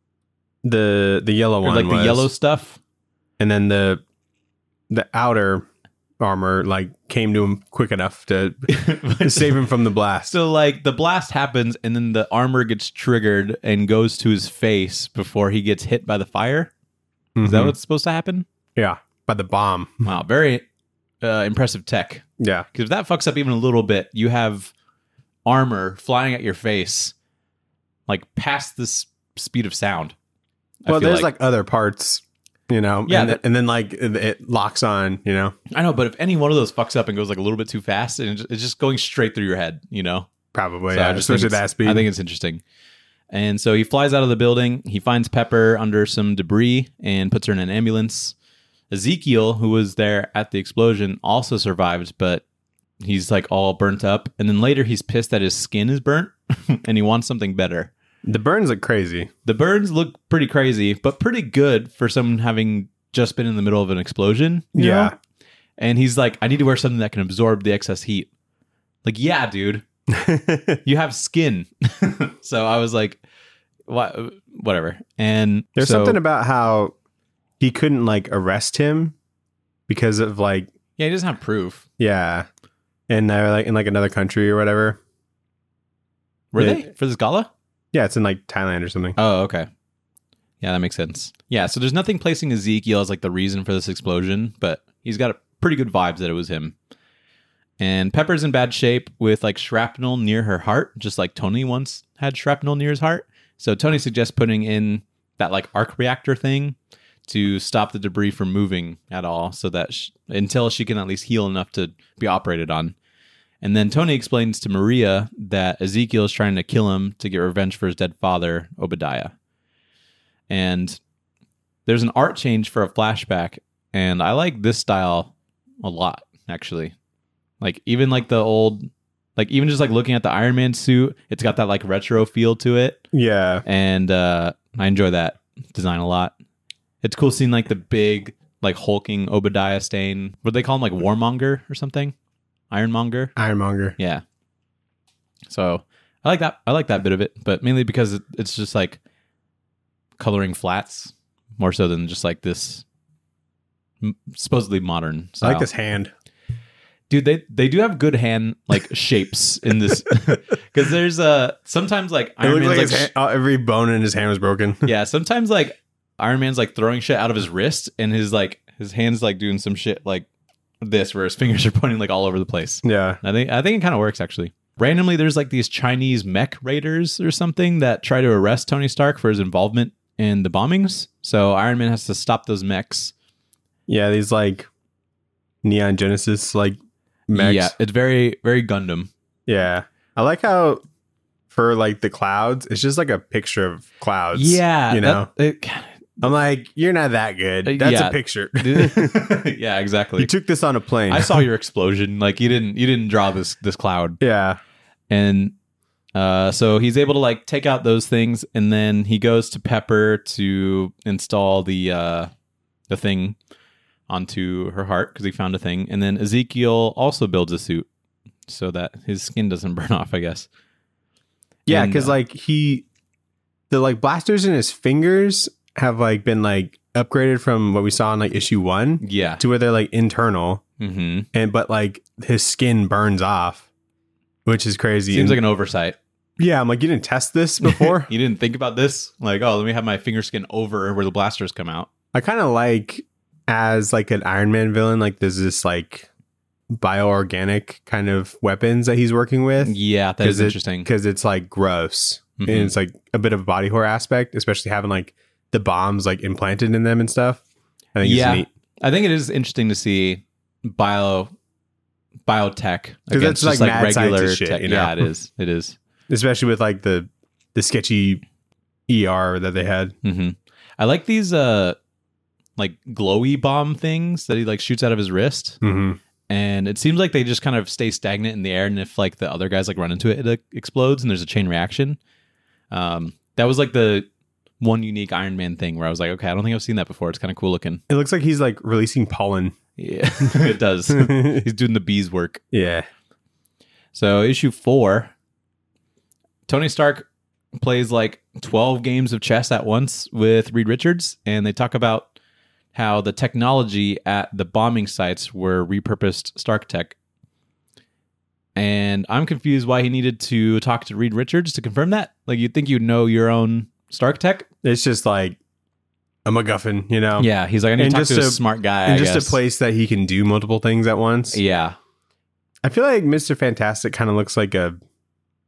The the yellow or one like the was. yellow stuff. And then the the outer armor like came to him quick enough to, to save him from the blast. So like the blast happens and then the armor gets triggered and goes to his face before he gets hit by the fire. Is that Mhm. what's supposed to happen? Yeah, by the bomb. Wow, very uh, impressive tech. Yeah. Because if that fucks up even a little bit, you have armor flying at your face like past the s- speed of sound. I Well, feel there's like, other parts, you know. Yeah, and, that- th- and then like it, it locks on, you know. I know, but if any one of those fucks up and goes like a little bit too fast, and it's just going straight through your head, you know. Probably, So yeah. I just think Especially it's- that speed. I think it's interesting. And so he flies out of the building. He finds Pepper under some debris and puts her in an ambulance. Ezekiel, who was there at the explosion, also survived, but he's like all burnt up. And then later he's pissed that his skin is burnt and he wants something better. the burns look crazy. The burns look pretty crazy, but pretty good for someone having just been in the middle of an explosion. you Yeah. know? And he's like, I need to wear something that can absorb the excess heat. Like, yeah, dude. You have skin. So I was like, what, whatever. And There's so, something about how he couldn't like arrest him because of like, yeah, he doesn't have proof. yeah. And they're like in like another country or whatever. Were Yeah. they for this gala? Yeah, it's in like Thailand or something. Oh, okay. Yeah, that makes sense. Yeah, so there's nothing placing Ezekiel as like the reason for this explosion, but he's got a pretty good vibes that it was him. And Pepper's in bad shape with like shrapnel near her heart, just like Tony once had shrapnel near his heart. So Tony suggests putting in that like arc reactor thing to stop the debris from moving at all, so that sh- until she can at least heal enough to be operated on. And then Tony explains to Maria that Ezekiel is trying to kill him to get revenge for his dead father, Obadiah. And there's an art change for a flashback, and I like this style a lot, actually. Like even like the old, like even just like looking at the Iron Man suit, it's got that like retro feel to it, Yeah. and uh, I enjoy that design a lot. It's cool seeing like the big like hulking Obadiah stain. What do they call him, like Warmonger or something? Ironmonger. Ironmonger. Yeah. So I like that. I like that bit of it, but mainly because it, it's just like coloring flats more so than just like this m- supposedly modern I style. like this hand. Dude, they they do have good hand like shapes in this, because there's uh sometimes like It Iron looked Man's like like his hand, oh, every bone in his hand was broken. yeah, sometimes like Iron Man's like throwing shit out of his wrist, and his like his hands like doing some shit like this, where his fingers are pointing like all over the place. Yeah. I think I think it kind of works actually. Randomly, there's like these Chinese mech raiders or something that try to arrest Tony Stark for his involvement in the bombings. So Iron Man has to stop those mechs. Yeah, these like Neon Genesis like mechs. Yeah, it's very very Gundam. Yeah. I like how for like the clouds, it's just like a picture of clouds. Yeah, You know? that- it- I'm like, you're not that good. Uh, That's yeah. a picture. yeah, exactly. You took this on a plane. I saw your explosion. Like you didn't you didn't draw this this cloud. Yeah. And uh, so he's able to like take out those things, and then he goes to Pepper to install the uh, the thing onto her heart because he found a thing. And then Ezekiel also builds a suit so that his skin doesn't burn off, I guess. Yeah, And, because uh, like he, the like blasters in his fingers have like been like upgraded from what we saw in like issue one Yeah. to where they're like internal, Mm-hmm. and but like his skin burns off, which is crazy. Seems And- like an oversight. yeah, I'm like, you didn't test this before. You didn't think about this? Like, oh, let me have my finger skin over where the blasters come out. I kind of like as like an Iron Man villain, like there's this like bioorganic kind of weapons that he's working with. Yeah, that is it- interesting. because it's like gross Mhm. and it's like a bit of a body horror aspect, especially having like the bombs like implanted in them and stuff. I think Yeah. it's neat I think it is interesting to see bio biotech against that's, like, just like, mad regular scientist shit, tech. you know? Yeah, it is. It is. especially with like the the sketchy E R that they had. hmm I like these uh like glowy bomb things that he like shoots out of his wrist, Mm-hmm. and it seems like they just kind of stay stagnant in the air, and if like the other guys like run into it, it like, explodes, and there's a chain reaction. Um, that was like the one unique Iron Man thing where I was like, okay, I don't think I've seen that before. It's kind of cool looking. It looks like he's like releasing pollen. Yeah, it does. He's doing the bees work. Yeah. So issue four, Tony Stark plays like twelve games of chess at once with Reed Richards, and they talk about how the technology at the bombing sites were repurposed Stark tech. And I'm confused why he needed to talk to Reed Richards to confirm that. Like, you'd think you'd know your own Stark tech. It's just like a MacGuffin, you know? Yeah, he's like, I need And to talk just to a a- smart guy. And I just guess. a place that he can do multiple things at once. Yeah. I feel like Mister Fantastic kind of looks like a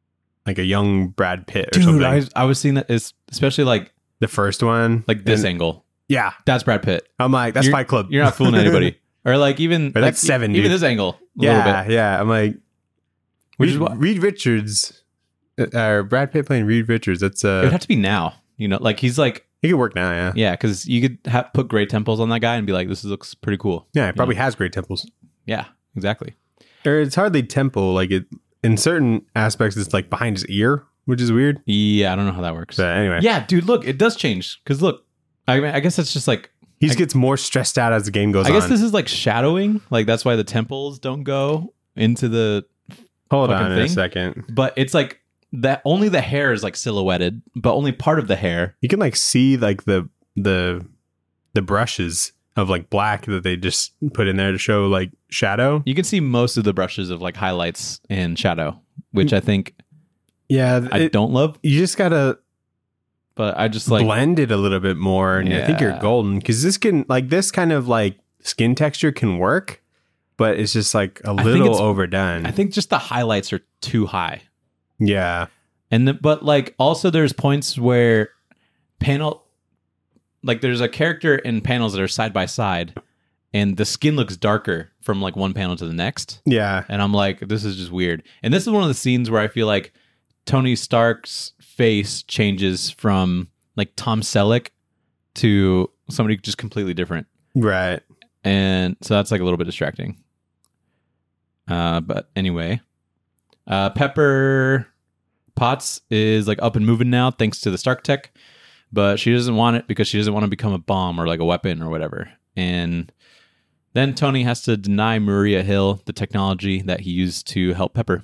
like a young Brad Pitt or Dude, something. I, I was seeing that, is especially like the first one, like this and, angle. Yeah, That's Brad Pitt. I'm like, that's You're- Fight Club. You're not fooling anybody. Or like even Or like, that's seven, even dude. this angle. A yeah, little bit. yeah. I'm like, Which Reed, is what Reed Richards, uh, or Brad Pitt playing Reed Richards. That's it would uh, have to be now. You know, like he's like, he could work now. Yeah, yeah, because you could ha- put gray temples on that guy and be like, this looks pretty cool. yeah. He probably has great temples. Yeah, exactly. Or it's hardly temple. Like it in certain aspects, it's like behind his ear, which is weird. Yeah, I don't know how that works. But anyway, Yeah, dude, look, it does change. Because look, I mean, I guess it's just like, he just gets more stressed out as the game goes I guess on. this is like shadowing. Like that's why the temples don't go into the, Hold fucking on in a thing. second. but it's like that only the hair is like silhouetted, but only part of the hair. You can like see like the the the brushes of like black that they just put in there to show like shadow. You can see most of the brushes of like highlights and shadow, which I think Yeah, I it- don't love, you just gotta but I just like, blend it a little bit more, and I think you're Yeah. golden because this can like this kind of like skin texture can work, but it's just like a think little it's- overdone. I think just the highlights are too high. yeah, And the, but like also there's points where panel like there's a character in panels that are side by side and the skin looks darker from like one panel to the next. yeah, And I'm like, this is just weird. And this is one of the scenes where I feel like Tony Stark's face changes from like Tom Selleck to somebody just completely different. right. And so that's like a little bit distracting. Uh, but anyway, uh, Pepper Potts is like up and moving now thanks to the Stark tech, but she doesn't want it because she doesn't want to become a bomb or like a weapon or whatever. And then Tony has to deny Maria Hill the technology that he used to help Pepper.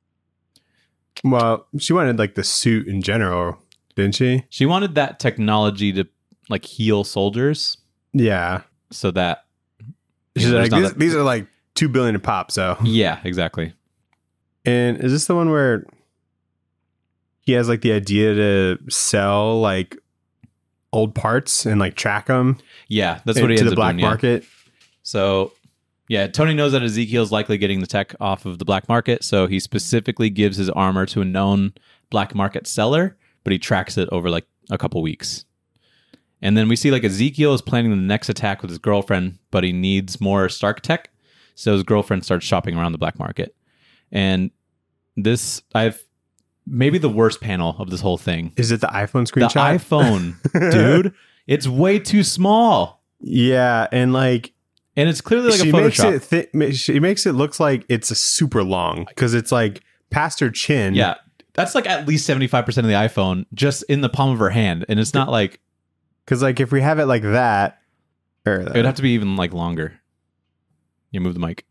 Well, she wanted like the suit in general, didn't she? She wanted that technology to like heal soldiers Yeah. so that She's you know, like, there's these, not that- these are like two billion a pop. So, yeah, exactly. and is this the one where he has like the idea to sell like old parts and like track them? Yeah, that's what he to ends the up black doing, yeah. market. So, yeah, Tony knows that Ezekiel's likely getting the tech off of the black market, so he specifically gives his armor to a known black market seller, but he tracks it over like a couple weeks. And then we see like Ezekiel is planning the next attack with his girlfriend, but he needs more Stark tech, so his girlfriend starts shopping around the black market. And this, I've maybe the worst panel of this whole thing. Is it the iPhone The screenshot? iPhone, dude, it's way too small. Yeah, and like And it's clearly like she a makes Photoshop. it thi- ma- she makes it looks like it's a super long because it's like past her chin. Yeah, that's like at least seventy-five percent of the iPhone just in the palm of her hand. And it's not like, because like if we have it like that, or it would have to be even like longer. You move the mic.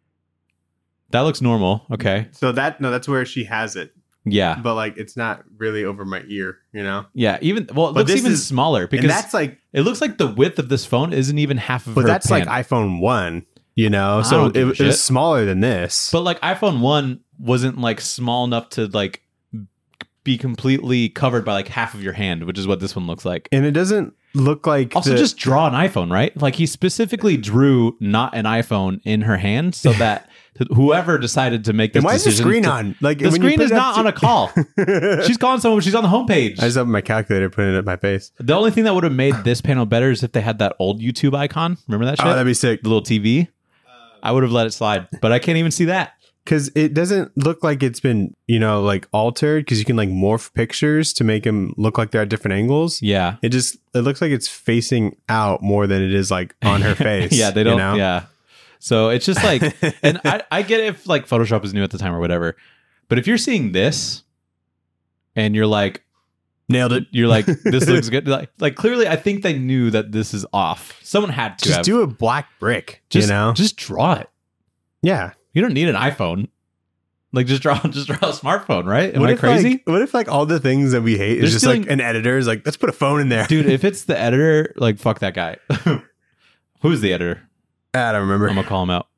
That looks normal. Okay. so that no, that's where she has it, Yeah. but like it's not really over my ear, you know. Yeah. Even, well, it But looks this even is- smaller because And that's like, it looks like the width of this phone isn't even half of but her that's pan. like iPhone one, you know. I So don't it, give a it shit. was smaller than this. But like iPhone one wasn't like small enough to like be completely covered by like half of your hand, which is what this one looks like. and it doesn't look like Also, the- just draw an iPhone, right? Like he specifically drew not an iPhone in her hand so that whoever decided to make this And why is the decision screen to- on? Like The when you screen put is it up not to- on a call. She's calling someone. She's on the homepage. I just opened my calculator, putting it at my face. The only thing that would have made this panel better is if they had that old YouTube icon. Remember that shit? Oh, that'd be sick. The little T V. I would have let it slide, but I can't even see that. Because it doesn't look like it's been, you know, like altered. Because you can like morph pictures to make them look like they're at different angles. Yeah. It just it looks like it's facing out more than it is like on her face. Yeah, they don't. You know? Yeah. So it's just like, and I, I get if like Photoshop is new at the time or whatever, but if you're seeing this and you're like, Nailed it. you're like, this looks good. Like, like clearly, I think they knew that this is off. Someone had to Just have, do a black brick. just, you know? just draw it. Yeah. You don't need an iPhone. Like just draw, just draw a smartphone, right? Am what I if, crazy, Like, what if like all the things that we hate They're is just stealing- like an editor is like, let's put a phone in there. dude? If it's the editor, like fuck that guy. Who's the editor? I don't remember. I'm gonna call him out.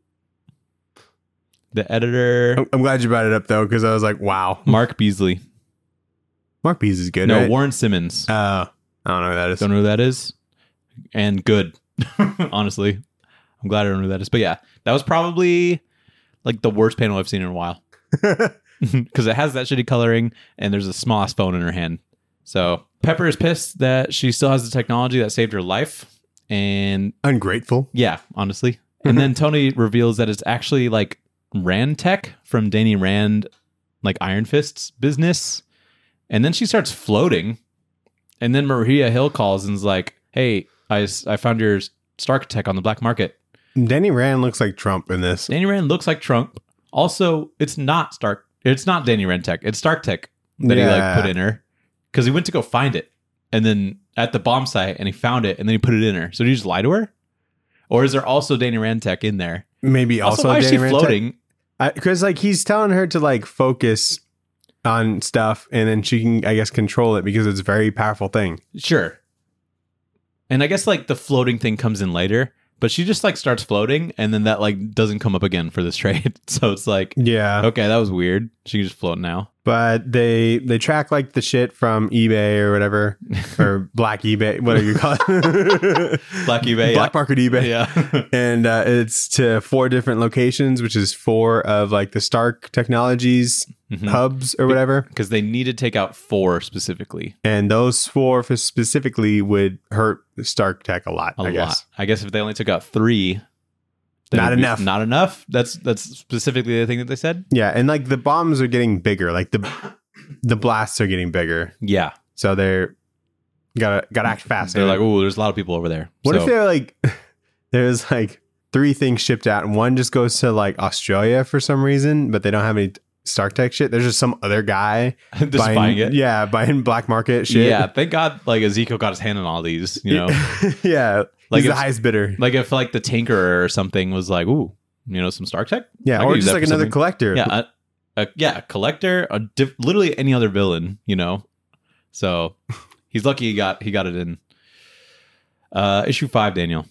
The editor, I'm, I'm glad you brought it up though, because I was like, wow. Mark Beasley. Mark Bees is good. No, right? Warren Simmons. Uh, I don't know who that is. Don't know who that is. And good. Honestly. I'm glad I don't know who that is. But yeah, that was probably like the worst panel I've seen in a while. because it has that shitty coloring, and there's a small ass phone in her hand. So Pepper is pissed that she still has the technology that saved her life, and Ungrateful. yeah, honestly. And then Tony reveals that it's actually like Rand Tech from Danny Rand, like Iron Fist's business. And then she starts floating, and then Maria Hill calls and is like, "Hey, I I found your Stark Tech on the black market." Danny Rand looks like Trump in this. Danny Rand looks like Trump. Also, it's not Stark. It's not Danny Rand Tech. It's Stark Tech that Yeah. he like put in her because he went to go find it, and then at the bomb site, and he found it, and then he put it in her. So did he just lie to her, or is there also Danny Rand Tech in there? Maybe Also, also, why is Danny she Rand floating? Because like he's telling her to like focus on stuff, and then she can, I guess, control it because it's a very powerful thing. Sure. And I guess like the floating thing comes in later, but she just like starts floating, and then that like doesn't come up again for this trade. So it's like, Yeah. okay, that was weird. She can just float now. But they they track like the shit from eBay or whatever, or Black eBay, whatever you call it. Black eBay, Black yeah. market eBay. Yeah. And uh, it's to four different locations, which is four of like the Stark Technologies Mhm. hubs or whatever. Because they need to take out four specifically. And those four for specifically would hurt Stark Tech a lot, A I lot. guess. I guess if they only took out three, then Not it'd be- enough. Not enough. That's that's specifically the thing that they said. Yeah, and like the bombs are getting bigger, like the the blasts are getting bigger, Yeah. so they're gotta gotta act fast. They're like, oh, there's a lot of people over there. what So- if they're like, there's like three things shipped out, and one just goes to like Australia for some reason, but they don't have any Stark Tech shit. There's just some other guy just buying, it? yeah, buying black market shit. Yeah. Thank God, like Ezekiel got his hand on all these. You know, yeah, Like he's the if- highest bidder. like if like the Tinkerer or something was like, ooh, you know, some Stark Tech. Yeah, I could or use just that like for another something. collector. Yeah, a, a, yeah, a collector, a diff- literally any other villain, you know. So he's lucky he got he got it in. Uh, issue five, Daniel.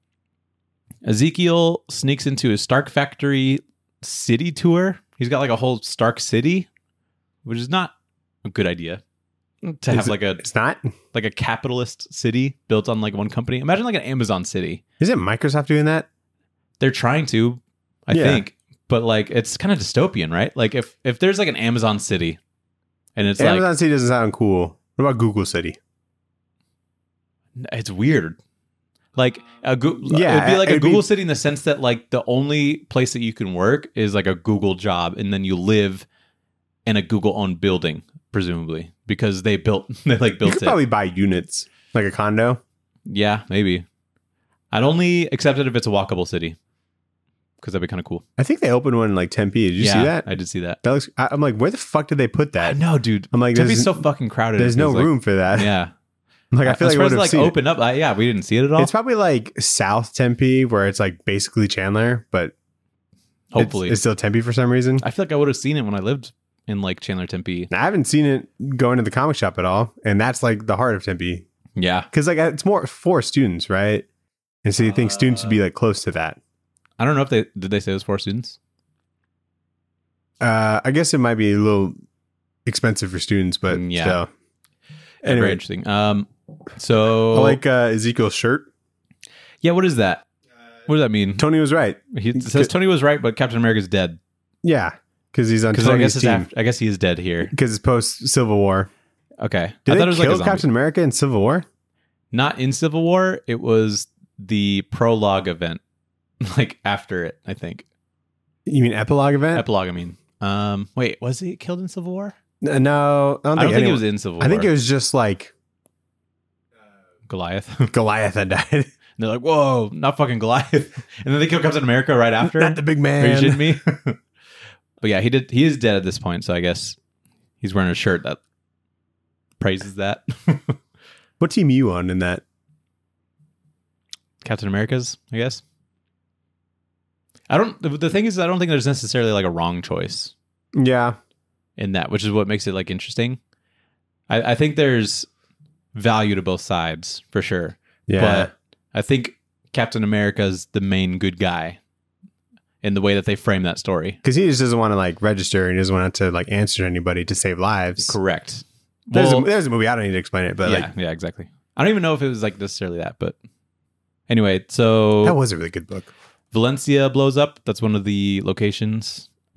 Ezekiel sneaks into his Stark Factory city tour. He's got like a whole Stark city, which is not a good idea to have Is it- like a It's not. like a capitalist city built on like one company. Imagine like an Amazon city. Isn't Microsoft doing that? They're trying to, I Yeah. think, but like it's kind of dystopian, right? Like if if there's like an Amazon city, and it's Amazon like City doesn't sound cool. What about Google City? it's weird. Like a Go- Yeah, it'd be like a it'd be- Google city in the sense that like the only place that you can work is like a Google job, and then you live in a Google owned building, presumably because they built they like You built could it. probably buy units like a condo. Yeah, maybe. I'd only accept it if it's a walkable city, because that'd be kind of cool. I think they opened one in like Tempe. Did you yeah, see that? I did see that. That looks. I, I'm like, where the fuck did they put I that? know, dude. I'm like, Tempe's there's, so fucking crowded. there's no It's like- room for that. Yeah. Like I feel As like I far would as have like seen it. open up, uh, yeah, we didn't see it at all. It's probably like South Tempe, where it's like basically Chandler, but Hopefully, it's, it's still Tempe for some reason. I feel like I would have seen it when I lived in like Chandler, Tempe. I haven't seen it going to the comic shop at all, and that's like the heart of Tempe, Yeah, because like it's more for students, right? And so you think students would be like close to that. I don't know if they did. They say it was for students. Uh, I guess it might be a little expensive for students, but Mm, yeah. still. Yeah, very Anyway, interesting. Um, so I like uh, Ezekiel's shirt. yeah, what is that? What does that mean? Tony was right. He it says Tony was right, but Captain America's dead. Yeah, because he's on Because I guess Tony's it's team. after, I guess he is dead here. Because it's post Civil War. Okay, Did I they thought it was kill like a zombie. Captain America in Civil War? Not in Civil War. It was the prologue event, like after it. I think You mean epilogue event? epilogue. I mean, um, wait, was he killed in Civil War? N- no, I don't I think, don't think it anyone- was in Civil War. I think it was just like Goliath. Goliath that died. And they're like, whoa, not fucking Goliath. And then they kill Captain America right after. Not the big Are you man. shitting me? But yeah, he did. He is dead at this point, so I guess he's wearing a shirt that praises that. What team are you on in that? Captain America's, I guess. I don't. The, the thing is, I don't think there's necessarily like a wrong choice Yeah. in that, which is what makes it like interesting. I, I think there's value to both sides for sure. Yeah. But I think Captain America's the main good guy in the way that they frame that story. Because he just doesn't want to like register and he doesn't want to like answer anybody to save lives. Correct. There's, Well, a, there's a movie. I don't need to explain it, but yeah, like yeah, exactly. I don't even know if it was like necessarily that, but anyway, so that was a really good book. Valencia blows up. That's one of the locations.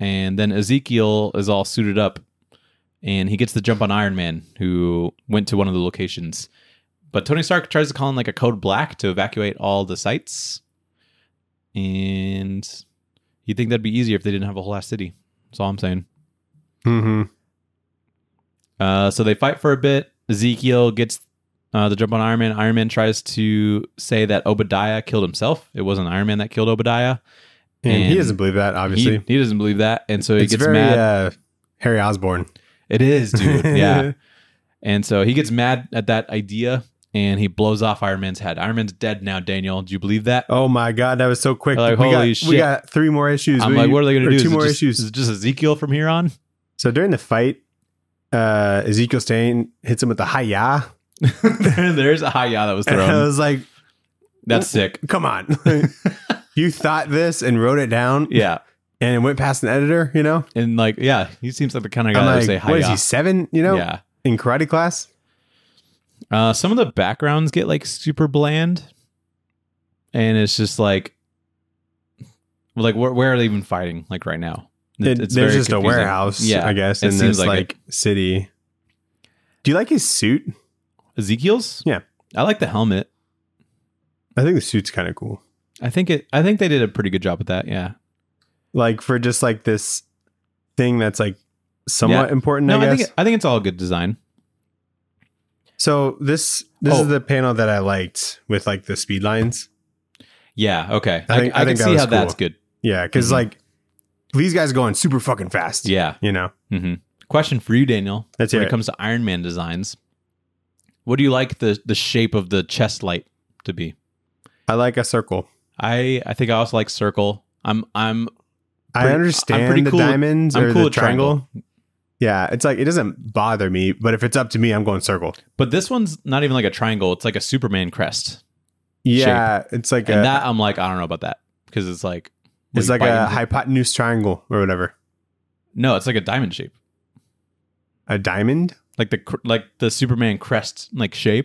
And then Ezekiel is all suited up, and he gets the jump on Iron Man, who went to one of the locations. But Tony Stark tries to call in like a code black to evacuate all the sites. And you'd think that'd be easier if they didn't have a whole ass city. That's all I'm saying. Mm-hmm. Uh, so they fight for a bit. Ezekiel gets uh, the jump on Iron Man. Iron Man tries to say that Obadiah killed himself. It wasn't Iron Man that killed Obadiah. And, And he doesn't believe that, obviously. He, he doesn't believe that. And so he it's gets very, mad. Uh, Harry Osborn. It is, dude. Yeah. And so he gets mad at that idea, and he blows off Iron Man's head. Iron Man's dead now, Daniel. Do you believe that? Oh my God, that was so quick. Like, we, holy got, shit. we got three more issues. I'm we, like, what are they going to do? Two Is it more just, issues. Is it just Ezekiel from here on? So during the fight, uh, Ezekiel Stain hits him with the hi-ya. There's a hi-ya that was And I thrown. was like, That's sick. come on. You thought this and wrote it down Yeah. and it went past an editor, you know? And like, yeah, he seems like the kind of guy I'm that would like, say what is hi-ya. he, seven, you know, Yeah. in karate class? Uh, some of the backgrounds get like super bland, and it's just like, like where, where are they even fighting? Like right now, It, it's there's very just confusing. a warehouse, Yeah, I guess, it in seems this like like, city. Do you like his suit? Ezekiel's. Yeah. I like the helmet. I think the suit's kind of cool. I think it. I think they did a pretty good job with that. Yeah. Like for just like this thing that's like somewhat Yeah. important, No, I I, guess. think it, I think it's all good design. So this this Oh. is the panel that I liked with like the speed lines. Yeah. Okay. I I, think- I, I can think that see was how that's cool. good. Yeah, because Mhm. like these guys are going super fucking fast. Yeah. You know, hmm Question for you, Daniel. Let's when hear it it. comes to Iron Man designs, what do you like the the shape of the chest light to be? I like a circle. I I think I also like circle. I'm I'm I Pretty- I'm understand pretty the cool with- diamonds I'm or cool the with triangle. triangle. Yeah, it's like it doesn't bother me, but if it's up to me, I'm going circle. But this one's not even like a triangle. It's like a Superman crest. Yeah, it's like And a that I'm like, I don't know about that. Because it's like it's what, like you bite a into- hypotenuse triangle or whatever. No, it's like a diamond shape. A diamond? Like the cr- like the Superman crest like shape.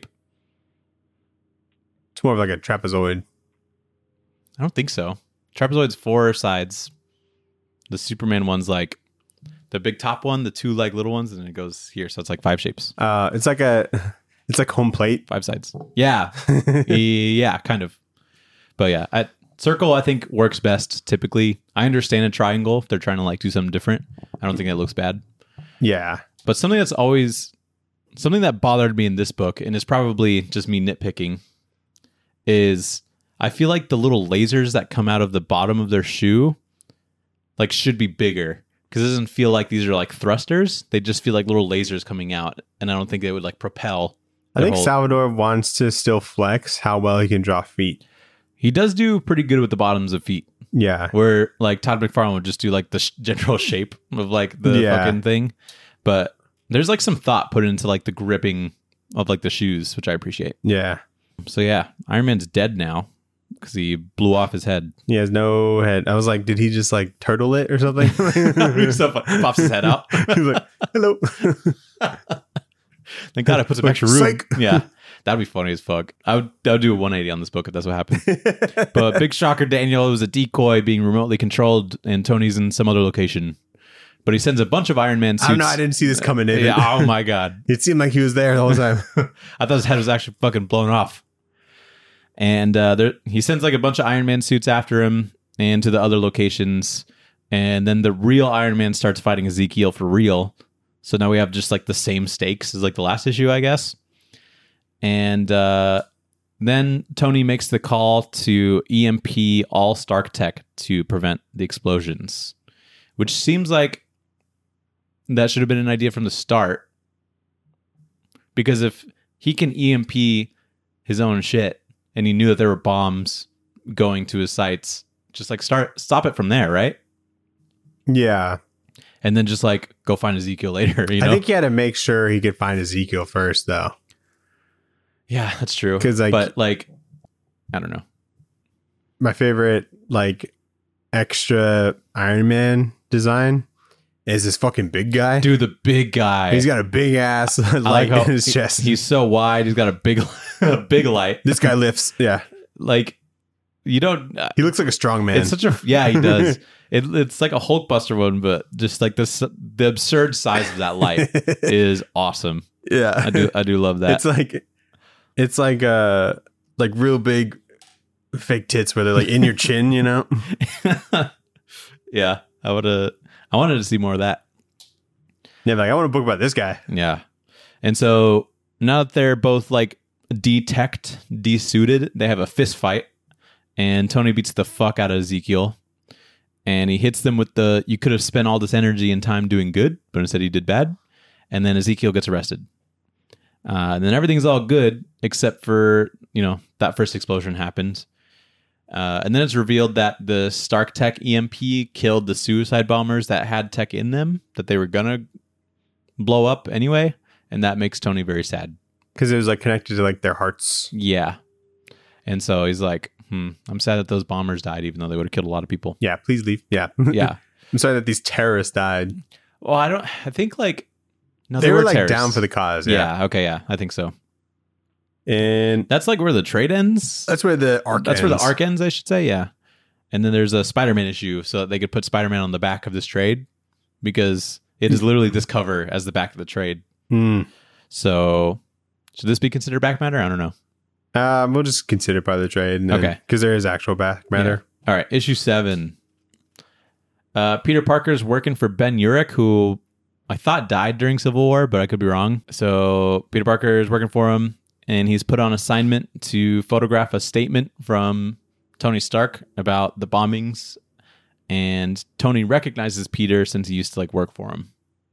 It's more of like a trapezoid. I don't think so. Trapezoid's four sides. The Superman one's like the big top one, the two like little ones, and then it goes here. So it's like five shapes, Uh, it's like a it's like home plate. five sides. Yeah. Yeah, kind of. But yeah, at circle I think works best typically. I understand a triangle if they're trying to like do something different. I don't think that looks bad. Yeah. But something that's always something that bothered me in this book, and it's probably just me nitpicking, is I feel like the little lasers that come out of the bottom of their shoe like should be bigger. Because it doesn't feel like these are like thrusters. They just feel like little lasers coming out. And I don't think they would like propel. I the think whole- Salvador wants to still flex how well he can draw feet. He does do pretty good with the bottoms of feet. Yeah. Where like Todd McFarlane would just do like the sh- general shape of like the Yeah. fucking thing. But there's like some thought put into like the gripping of like the shoes, which I appreciate. Yeah. So yeah, Iron Man's dead now because he blew off his head. He has no head. I was like, did he just like turtle it or something? So pops his head out. He's like, hello. Thank God I put some Like, extra room. psych. Yeah, that'd be funny as fuck. I would, I would do a one eighty on this book if that's what happened. But big shocker, Daniel, it was a decoy being remotely controlled, and Tony's in some other location. But he sends a bunch of Iron Man suits. I don't know. I didn't see this coming in. Yeah, oh my God. It seemed like he was there the whole time. I thought his head was actually fucking blown off. And uh, there, he sends like a bunch of Iron Man suits after him and to the other locations. And then the real Iron Man starts fighting Ezekiel for real. So now we have just like the same stakes as like the last issue, I guess. And uh, then Tony makes the call to E M P all Stark Tech to prevent the explosions, which seems like that should have been an idea from the start. Because if he can E M P his own shit and he knew that there were bombs going to his sites, just like start stop it from there, right? Yeah. And then just like go find Ezekiel later, you know? I think he had to make sure he could find Ezekiel first, though. Yeah, that's true. 'Cause, like- but like, I don't know. My favorite, like, extra Iron Man design is this fucking big guy. Dude, the big guy. He's got a big ass I light how in his he- chest. He's so wide. He's got a big, a big light. This guy lifts. Yeah. Like, You don't. Uh, He looks like a strong man. it's such a yeah. He does. it, it's like a Hulkbuster one, but just like this, the absurd size of that light is awesome. yeah. I do. I do love that. It's like, it's like uh like real big fake tits where they're like in your chin, you know? yeah. I would have. I wanted to see more of that. Yeah, like I want a book about this guy. Yeah. And so now that they're both like detect, desuited, they have a fist fight. And Tony beats the fuck out of Ezekiel. And he hits them with the, you could have spent all this energy and time doing good, but instead he did bad. And then Ezekiel gets arrested. Uh, and then everything's all good, except for, you know, that first explosion happens. Uh, and then it's revealed that the Stark Tech E M P killed the suicide bombers that had tech in them, that they were going to blow up anyway. And that makes Tony very sad. Because it was like connected to like their hearts. Yeah. And so he's like, Hmm. I'm sad that those bombers died, even though they would have killed a lot of people. Yeah, please leave. Yeah. Yeah. I'm sorry that these terrorists died. Well, I don't, I think like, no, they, they were, were like terrorists. down for the cause. Yeah. Yeah. Okay. Yeah. I think so. And That's like where the trade ends. that's where the arc That's ends. where the arc ends, I should say. Yeah. And then there's a Spider-Man issue so that they could put Spider-Man on the back of this trade because it is literally this cover as the back of the trade. Mm. So should this be considered back matter? I don't know. Um, we'll just consider part of the trade. And then, Okay. Because there is actual back matter. Yeah. All right. Issue seven. Uh, Peter Parker's working for Ben Urich, who I thought died during Civil War, but I could be wrong. So Peter Parker is working for him, and he's put on assignment to photograph a statement from Tony Stark about the bombings. And Tony recognizes Peter since he used to like work for him.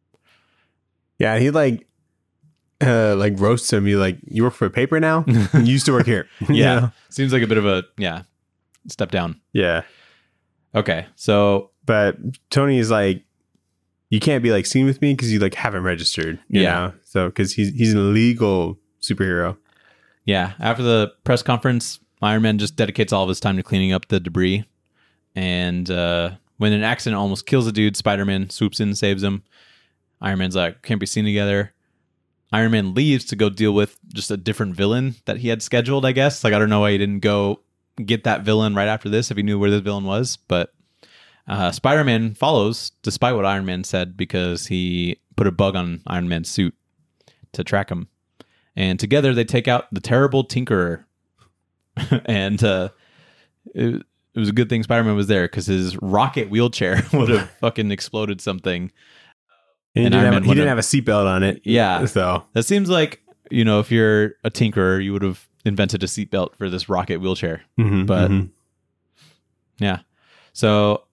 Yeah, he like uh like roasts him. You like, you work for a paper now? You used to work here. You Yeah. know? Seems like a bit of a, yeah, step down. Yeah. Okay. So, But Tony is like, you can't be like seen with me because you like haven't registered. You Yeah. know? So because he's he's an illegal superhero. yeah, after the press conference, Iron Man just dedicates all of his time to cleaning up the debris. And uh, when an accident almost kills a dude, Spider-Man swoops in and saves him. Iron Man's like, can't be seen together. Iron Man leaves to go deal with just a different villain that he had scheduled, I guess. Like, I don't know why he didn't go get that villain right after this if he knew where the villain was. But uh, Spider-Man follows, despite what Iron Man said, because he put a bug on Iron Man's suit to track him. And together they take out the terrible Tinkerer. and uh, it, it was a good thing Spider-Man was there because his rocket wheelchair would have fucking exploded something. And, And he, Iron didn't Man have, he wouldn't didn't have a seatbelt on it. Yeah. So That seems like, you know, if you're a tinkerer, you would have invented a seatbelt for this rocket wheelchair. mhm, But mhm. yeah. So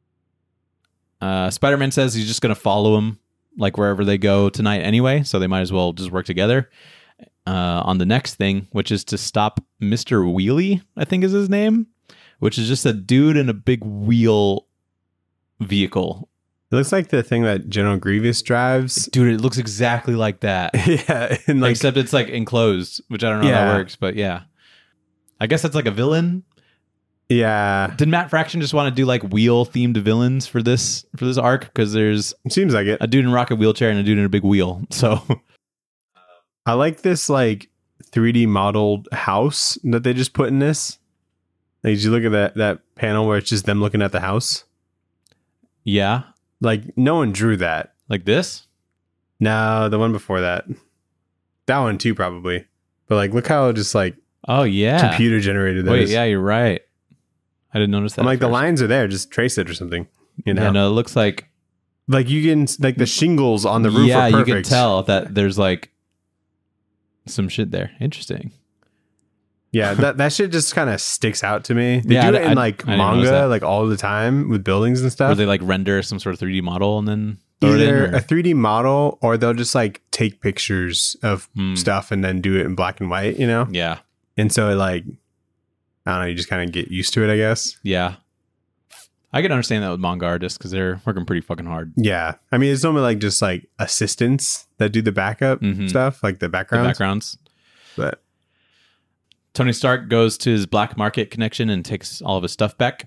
uh, Spider-Man says he's just going to follow him like wherever they go tonight anyway. So they might as well just work together uh, on the next thing, which is to stop Mister Wheelie, I think is his name, which is just a dude in a big wheel vehicle. It looks like the thing that General Grievous drives. Dude, it looks exactly like that. yeah. And like, Except it's like enclosed, which I don't know how Yeah. that works, but yeah. I guess that's like a villain. yeah. Did Matt Fraction just want to do like wheel themed villains for this for this arc? Because there's It seems like it. a dude in a rocket wheelchair and a dude in a big wheel. So I like this like three D modeled house that they just put in this. Like, did you look at that that panel where it's just them looking at the house? yeah, Like, no one drew that. like this. No, the one before that. That one too, probably. But like, look how just like Oh yeah. computer generated that Wait, is. yeah, you're right. I didn't notice that. I'm at like, the first. lines are there. Just trace it or something. You know, Yeah, no, it looks like like you can like the shingles on the roof. yeah, are you perfect. can tell that there's like some shit there. Interesting. Yeah, that that shit just kind of sticks out to me. They Yeah, do I- it in I- like I didn't notice manga, that. like all the time with buildings and stuff. Where they like render some sort of three D model and then throw it in. Either Or, a three D model, or they'll just like take pictures of Hmm. stuff and then do it in black and white. You know, yeah, and so it like I don't know, you just kind of get used to it, I guess. yeah. I can understand that with manga artists because they're working pretty fucking hard. Yeah, I mean, it's normally like just like assistants that do the backup Mhm. stuff, like the The background. backgrounds. But Tony Stark goes to his black market connection and takes all of his stuff back.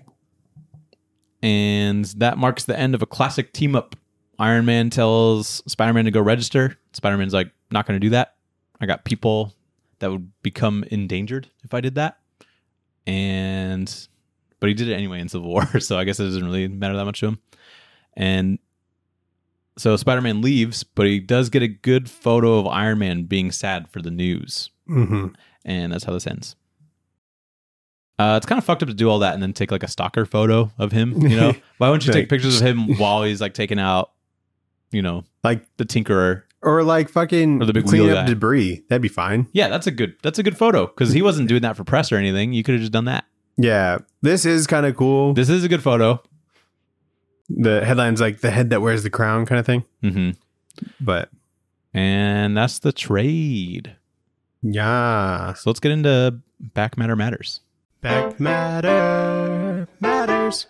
And that marks the end of a classic team up. Iron Man tells Spider-Man to go register. Spider-Man's like, not going to do that. I got people that would become endangered if I did that. and but he did it anyway in Civil War, so I guess it doesn't really matter that much to him. And so Spider-Man leaves, but he does get a good photo of Iron Man being sad for the news. Mm-hmm. And that's how this ends. Uh, it's kind of fucked up to do all that and then take like a stalker photo of him, you know? Why wouldn't you take pictures of him while he's like taking out, you know, like the Tinkerer? Or like fucking Or the big cleaning wheel up guy. debris. That'd be fine. Yeah, that's a good that's a good photo because he wasn't doing that for press or anything. You could have just done that. Yeah. This is kind of cool. This is a good photo. The headline's like the head that wears the crown kind of thing. Mm-hmm. But And that's the trade. yeah. So let's get into Back Matter Matters. Back matter matters.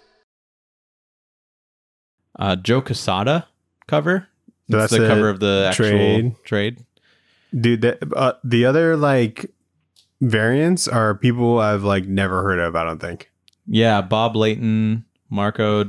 Uh, Joe Quesada cover. So That's that's the a cover of the actual trade. trade. Dude, the, uh, the other like variants are people I've like never heard of, I don't think. Yeah, Bob Layton, Marco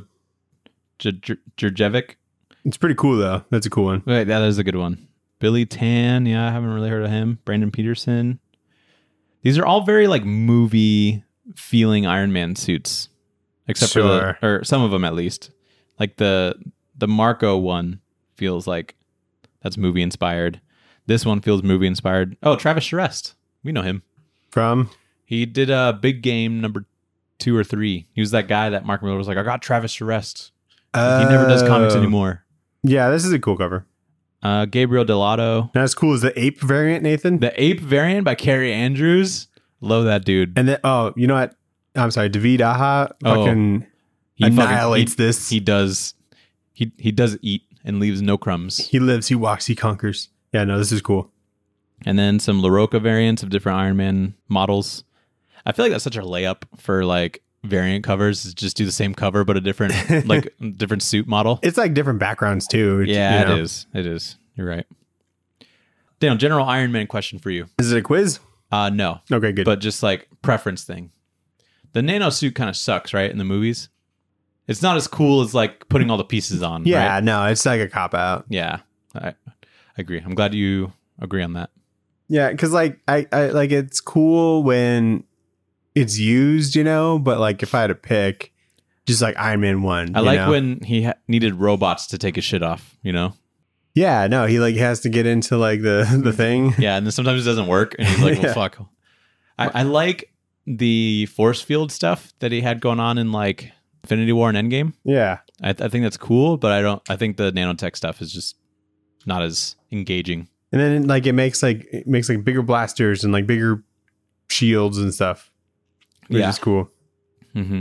Djurjevic. It's pretty cool though. That's a cool one. Wait, that is a good one. Billy Tan, yeah, I haven't really heard of him. Brandon Peterson. These are all very like movie feeling Iron Man suits, except Sure. for the, or some of them at least. Like the the Marco one feels like that's movie inspired. This one feels movie inspired. Oh, Travis Charest, we know him. From He did a Big Game number two or three. He was that guy that Mark Miller was like, I got Travis Charest. uh, He never does comics anymore. Yeah, this is a cool cover. Uh, Gabriel Delato. Not as cool as the ape variant, Nathan. The Ape variant by Carrie Andrews. Love that dude. And then oh, you know what? I'm sorry, David Aha Oh, fucking He annihilates fucking, he, this. He does. He he does eat and leaves no crumbs. He lives, he walks, he conquers. Yeah, no, this is cool. And then some LaRocca variants of different Iron Man models. I feel like that's such a layup for like variant covers. Is just do the same cover but a different like different suit model. It's like different backgrounds too. Yeah, you know? it is. It is. You're right. Daniel, general Iron Man question for you. Is it a quiz? Uh no, Okay, good. but just like preference thing. The nano suit kind of sucks, right? In the movies, it's not as cool as like putting all the pieces on. yeah, right? no, it's like a cop out. Yeah, I, I agree. I'm glad you agree on that. Yeah, because like I, I like it's cool when it's used, you know. But like if I had to pick, just like Iron Man one, I you like know? when he ha- needed robots to take his shit off, you know? Yeah, no, he like has to get into like the the thing. Yeah, and then sometimes it doesn't work, and he's like, well, Yeah. fuck. I, I like the force field stuff that he had going on in like Infinity War and Endgame. Yeah, I, th- I think that's cool, but I don't. I think the nanotech stuff is just not as engaging. and then like it makes like it makes like bigger blasters and like bigger shields and stuff, which Yeah. is cool. Mm-hmm.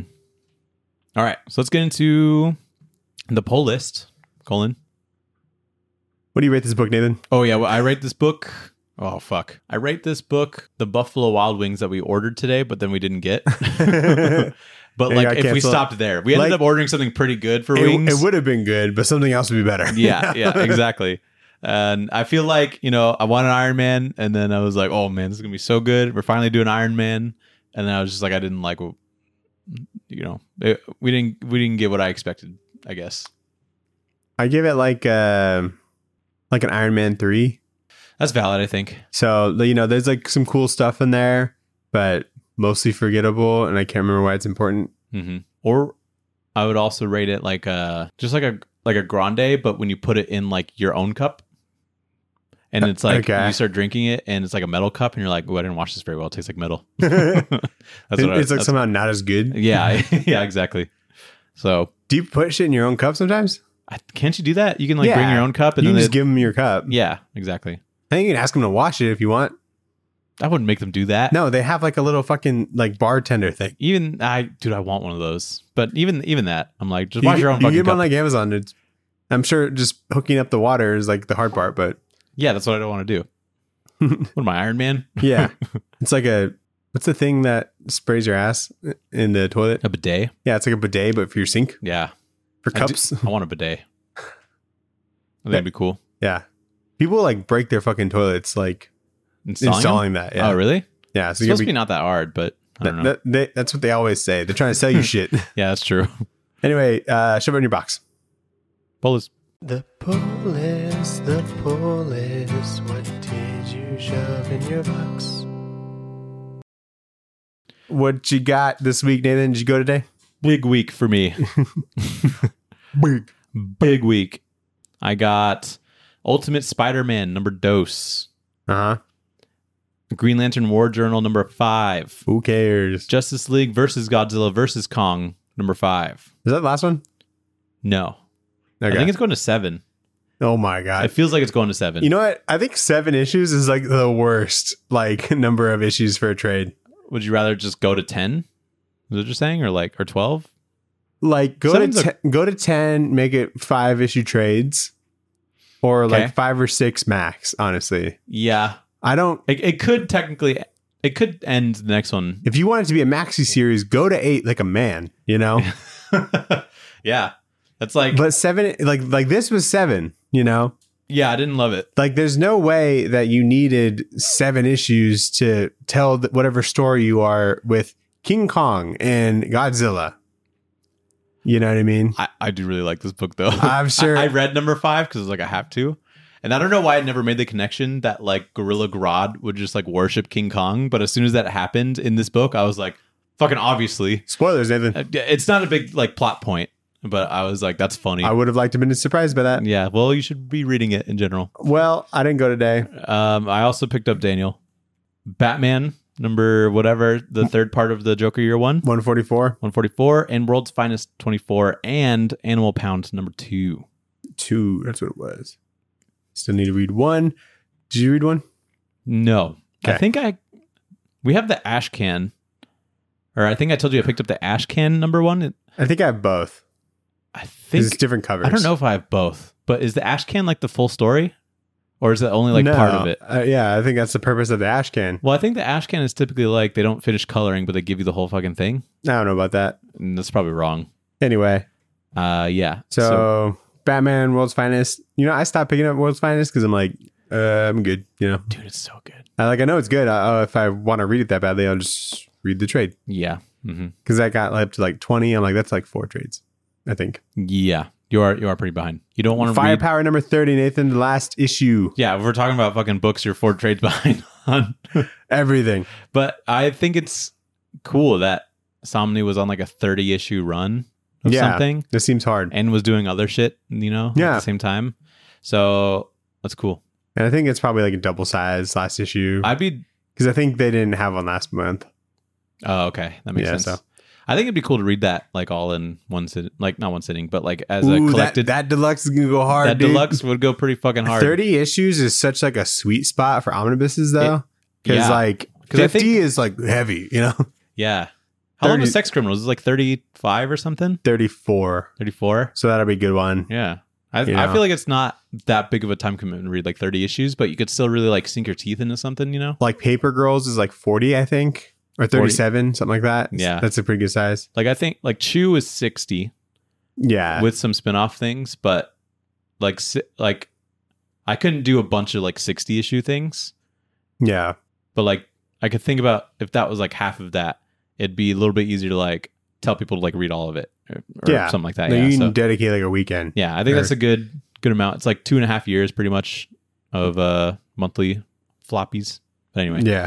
All right, so let's get into the poll list. Colin. What do you rate this book, Nathan? Oh yeah, well, I rate this book. Oh fuck! I rate this book the Buffalo Wild Wings that we ordered today, but then we didn't get. But It like, got if we canceled. stopped there, we ended Like- up ordering something pretty good for It, wings. it would have been good, but something else would be better. yeah, yeah, exactly. And I feel like, you know, I want an Iron Man, and then I was like, oh man, this is gonna be so good. We're finally doing Iron Man, and then I was just like, I didn't like, what- you know, it, we didn't we didn't get what I expected, I guess. I give it like uh, like an Iron Man three. That's valid, I think. So you know, there's like some cool stuff in there, but mostly forgettable, and I can't remember why it's important. hmm Or I would also rate it like a just like a like a grande, but when you put it in like your own cup, and it's like Okay. you start drinking it, and it's like a metal cup, and you're like, "Oh, I didn't wash this very well. It tastes like metal." that's it's what I, like that's- somehow not as good. yeah, yeah, exactly. So Do you put shit in your own cup sometimes? I, can't you do that? You can like Yeah. bring your own cup, and you then can they, just give them your cup. yeah, exactly. I think you can ask them to wash it if you want. I wouldn't make them do that. No, they have like a little fucking like bartender thing. Even I, dude, I want one of those. But even even that, I'm like, just You, wash your own you fucking get them on cup. like Amazon. It's, I'm sure just hooking up the water is like the hard part, but yeah, that's what I don't want to do. What am I, Iron Man? yeah, it's like a what's the thing that sprays your ass in the toilet? A bidet? Yeah, it's like a bidet, but for your sink Yeah, for I do- cups. I want a bidet. I think that'd be cool. Yeah, people like break their fucking toilets like Installing, installing, them? that. Yeah, Oh, really? yeah. It's So you're supposed to be, be not that hard, but I don't know. that, that, they, that's what they always say. They're trying to sell you shit. Yeah, that's true. Anyway, uh, shove it in your box. Polis. The pull is the pull is. What did you shove in your box? what you got this week, Nathan? Did you go today? Big week for me. Big. Big week. I got Ultimate Spider-Man number dose. Uh-huh. Green Lantern War Journal number five. Who cares? Justice League versus Godzilla versus Kong number five. Is that the last one? No. Okay. I think it's going to seven. Oh my God. It feels like it's going to seven. You know what? I think seven issues is like the worst like number of issues for a trade. Would you rather just go to ten? Is that what you're saying? Or like, or twelve? Like go Seven's to te- go to ten, make it five issue trades, or Okay. like five or six max. Honestly, Yeah. I don't. It, it could technically, it could end the next one. If you want it to be a maxi series, go to eight like a man. You know, Yeah. That's like, but seven like like this was seven. You know, yeah, I didn't love it. like there's no way that you needed seven issues to tell th- whatever story you are with King Kong and Godzilla. You know what I mean? I, I do really like this book though. I'm sure. I, I read number five because I was like, I have to. And I don't know why I never made the connection that like Gorilla Grodd would just like worship King Kong. But as soon as that happened in this book, I was like, fucking obviously. Spoilers, Nathan. Uh, It's not a big like plot point, but I was like, that's funny. I would have liked to have been surprised by that. Yeah, well, you should be reading it in general. Well, I didn't go today. Um, I also picked up Daniel. Batman, number whatever, the third part of the Joker Year One. one forty-four. one forty-four, and World's Finest twenty-four, and Animal Pound number two. Two. That's what it was. Still need to read one. Did you read one? No. I Okay. think I... We have the Ash Can. Or I think I told you I picked up the Ash Can number one. It- I think I have both. I 'Cause think... it's different covers. I don't know if I have both. But is the Ash Can like the full story? Or is it only like No. part of it? Uh, yeah, I think that's the purpose of the Ash Can. Well, I think the Ash Can is typically like they don't finish coloring, but they give you the whole fucking thing. I don't know about that. And that's probably wrong. Anyway, Uh, yeah. so, Batman, World's Finest. You know, I stopped picking up World's Finest because I'm like, uh, I'm good. You know, Dude, it's so good. I like I know it's good. I, uh, if I want to read it that badly, I'll just read the trade Yeah. hmm because I got up to like twenty. I'm like, that's like four trades, I think. Yeah. You are you are pretty behind. You don't want to read... Firepower number thirty, Nathan. The last issue. Yeah, if we're talking about fucking books you're four trades behind on. Everything. But I think it's cool that Somni was on like a thirty issue run of Yeah. something This seems hard. and was doing other shit, you know, at Yeah. the same time. So that's cool. And I think it's probably like a double size last issue I'd be, because I think they didn't have one last month. oh, okay. That makes Yeah, sense. so. I think it'd be cool to read that like all in one sitting, like not one sitting, but like as a Ooh, collected. that, that deluxe is gonna go hard. that dude. deluxe would go pretty fucking hard. thirty issues is such like a sweet spot for omnibuses though, because yeah. like 'Cause I fifty think- is like heavy, you know. Yeah. How long thirty was Sex Criminals? Is it like thirty-five or something? thirty-four, thirty-four? so that'll be a good one. Yeah. I, You I know. feel like it's not that big of a time commitment to read like thirty issues, but you could still really like sink your teeth into something, you know? Like Paper Girls is like forty, I think, or thirty-seven, something like that. Yeah. that's a pretty good size. Like I think like Chew is sixty Yeah, with some spin-off things, but like si- like I couldn't do a bunch of like sixty issue things, yeah, but like I could think about if that was like half of that, it'd be a little bit easier to like tell people to like read all of it or, or Yeah. something like that. Like, Yeah, you can so- dedicate like a weekend. yeah, I think or- that's a good good amount. It's like two and a half years pretty much of uh monthly floppies. But anyway. Yeah.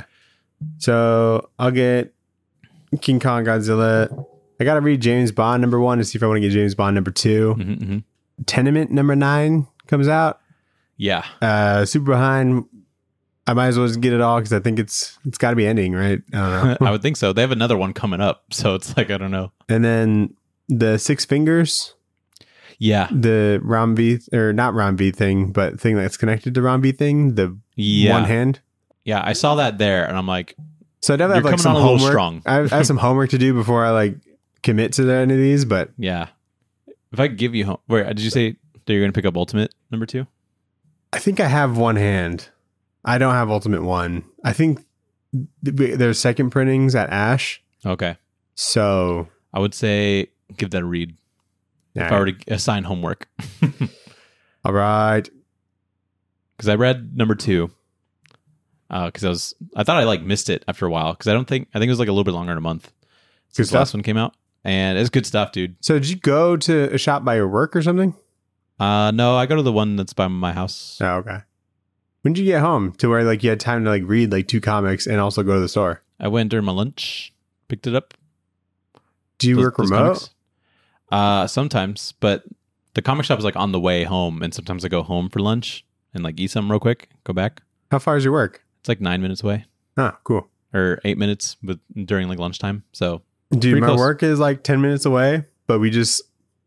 So I'll get King Kong Godzilla. I gotta read James Bond number one to see if I want to get James Bond number two. hmm hmm Tenement number nine comes out. Yeah. Uh, super behind. I might as well just get it all because I think it's it's got to be ending, right? I don't know. I would think so. They have another one coming up, so it's like I don't know. And then the Six Fingers, Yeah, the Ram V or not Ram V thing, but thing that's connected to Ram V thing, the yeah, one hand. yeah. I saw that there, and I'm like, So I definitely You're have like coming some on a little homework. strong. I have, I have some homework to do before I like commit to any of these, but yeah. If I give you home, wait, did you say that you're going to pick up Ultimate number two? I think I have one hand. I don't have Ultimate One. I think th- there's second printings at Ash. Okay, So I would say give that a read. If I were to assign homework, all right. because I read number two. Because I was, I thought I like missed it after a while. Because I don't think, I think it was like a little bit longer than a month since the stuff. last one came out, and it's good stuff, dude. So did you go to a shop by your work or something? Uh, no, I go to the one that's by my house. Oh, okay. When did you get home to where like you had time to like read like two comics and also go to the store? I went during my lunch picked it up. Do you Those- work those remote? comics. Uh, sometimes, but the comic shop is like on the way home, and sometimes I go home for lunch and like eat something real quick, go back. How far is your work? It's like nine minutes away Oh, cool. or eight minutes, but during like lunchtime. So Dude, Pretty my close. work is like ten minutes away, but we just